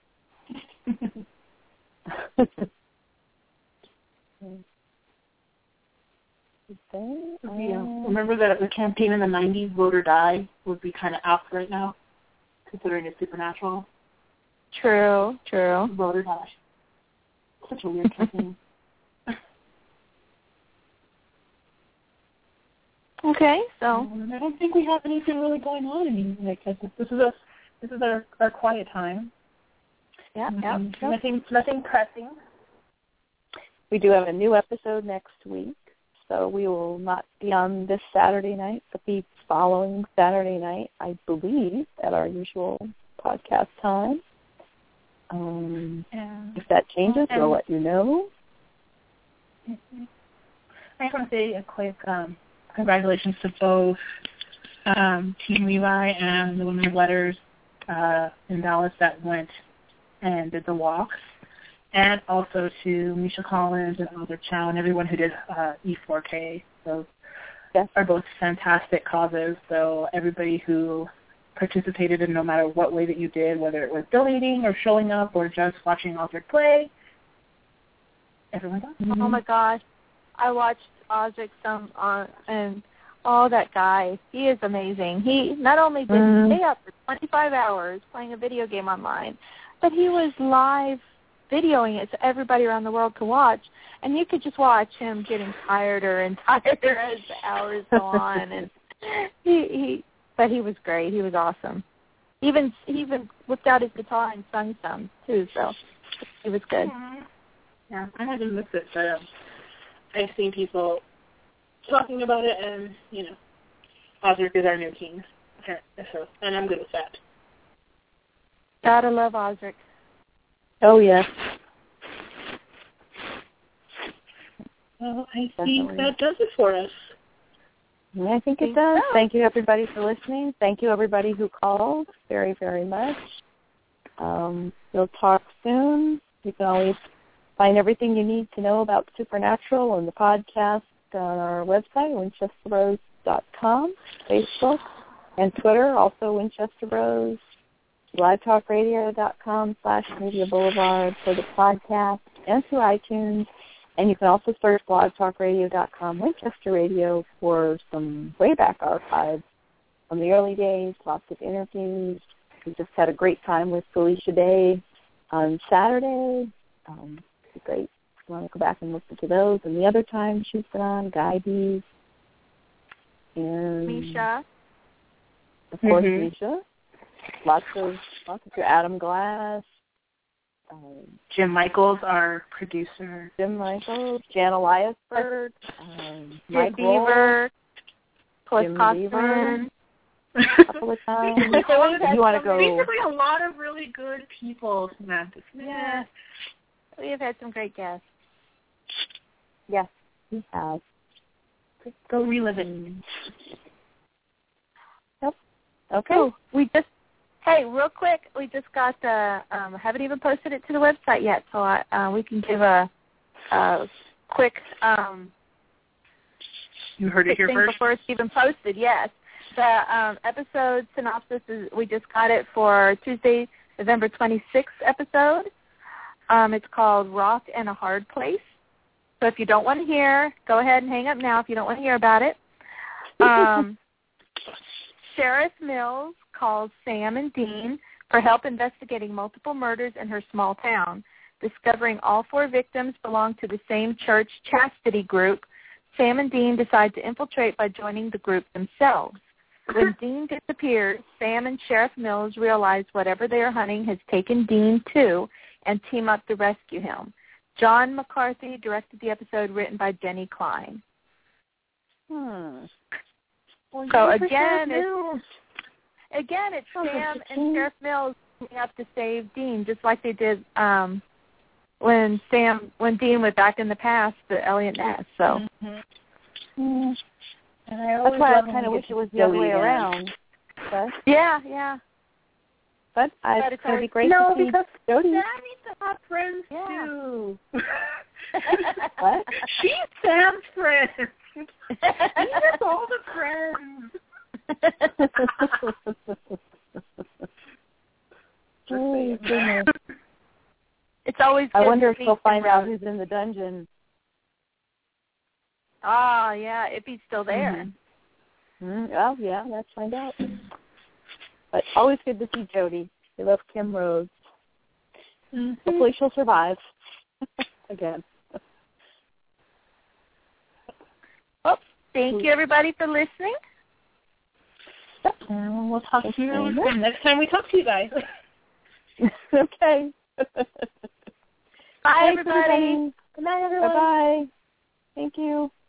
Yeah. Remember that the campaign in the nineties, Vote or Die, would be kind of out right now, considering it's supernatural. True, true. Vote or Die. Such a weird campaign. Okay, so um, I don't think we have anything really going on anymore. Like this is a this is our, our quiet time. Yeah, um, yeah. Nothing nothing pressing. We do have a new episode next week. So we will not be on this Saturday night, but the following Saturday night, I believe, at our usual podcast time. Um, yeah. If that changes, and we'll let you know. Mm-hmm. I just want to say a quick um, congratulations to both um, Team Levi and the Women of Letters uh, in Dallas that went and did the walk. And also to Misha Collins and Albert Chow and everyone who did uh, E four K. Those yes. are both fantastic causes. So everybody who participated in no matter what way that you did, whether it was donating or showing up or just watching Osric play, everyone's awesome. Oh, my gosh. I watched Osric some, uh, and oh, that guy, he is amazing. He not only did mm. stay up for twenty-five hours playing a video game online, but he was live videoing it so everybody around the world could watch, and you could just watch him getting tireder and tireder as the hours go on. And he, he, but he was great. He was awesome. Even he even whipped out his guitar and sung some too. So he was good. Yeah, I haven't missed it, but um, I've seen people talking about it, and you know, Osric is our new king. Okay, so, and I'm good with that. Gotta love Osric. Oh, yes. Well, I Definitely. think that does it for us. Yeah, I think it does. Thank you, everybody, for listening. Thank you, everybody who called very, very much. Um, we'll talk soon. You can always find everything you need to know about Supernatural and the podcast on our website, winchester bros dot com, Facebook, and Twitter, also Winchester Bros. livetalkradio.com slash Media Boulevard for the podcast and through iTunes. And you can also search blogtalkradio dot com Winchester Radio for some way back archives from the early days, lots of interviews. We just had a great time with Felicia Day on Saturday. Um, it's great. If you want to go back and listen to those. And the other times she's been on, Guy Bees. And Misha. Of course, mm-hmm. Misha. Lots of, lots of your Adam Glass, um, Jim Michaels, our producer, Jim Michaels, Jan Eliasberg, um, Mike Beaver, Cliff Cosman, a couple of times. You want to go? Basically, a lot of really good people, Samantha. Yeah, we have had some great guests. Yes, we have. Go relive it. Yep. Okay. Oh, we just. Hey, real quick, we just got the, um, haven't even posted it to the website yet, so I, uh, we can give a, a quick um, you heard it here thing first? Before it's even posted, yes. The um, episode synopsis, is we just got it for Tuesday, November twenty-sixth episode. Um, it's called Rock and a Hard Place. So if you don't want to hear, go ahead and hang up now if you don't want to hear about it. Um, Sheriff Mills calls Sam and Dean for help investigating multiple murders in her small town. Discovering all four victims belong to the same church chastity group, Sam and Dean decide to infiltrate by joining the group themselves. When Dean disappears, Sam and Sheriff Mills realize whatever they are hunting has taken Dean too and team up to rescue him. John McCarthy directed the episode, written by Jenny Klein. Hmm. Well, so again, it's, again, it's oh, Sam and Sheriff Mills teaming up to save Dean, just like they did um, when Sam, when Dean went back in the past to Elliot Ness. So. Mm-hmm. Mm-hmm. And I That's why I kind of wish it was the other way again. around. But, yeah, yeah. But, I, but it's going to be great no, to see because Jody. Sam needs to have friends yeah. too. What? She's Sam's friend. He has all the friends. Oh, goodness. It's always. I wonder if we'll find out who's in the dungeon. Ah, yeah, if he's still there. Mm-hmm. Mm-hmm. Oh, yeah, let's find out. But always good to see Jody. We love Kim Rhodes. Mm-hmm. Hopefully she'll survive again. Well, thank you, everybody, for listening. And we'll talk to you next time we talk to you guys. Okay. Bye, Thanks, everybody. everybody. Good night, everyone. Bye-bye. Thank you.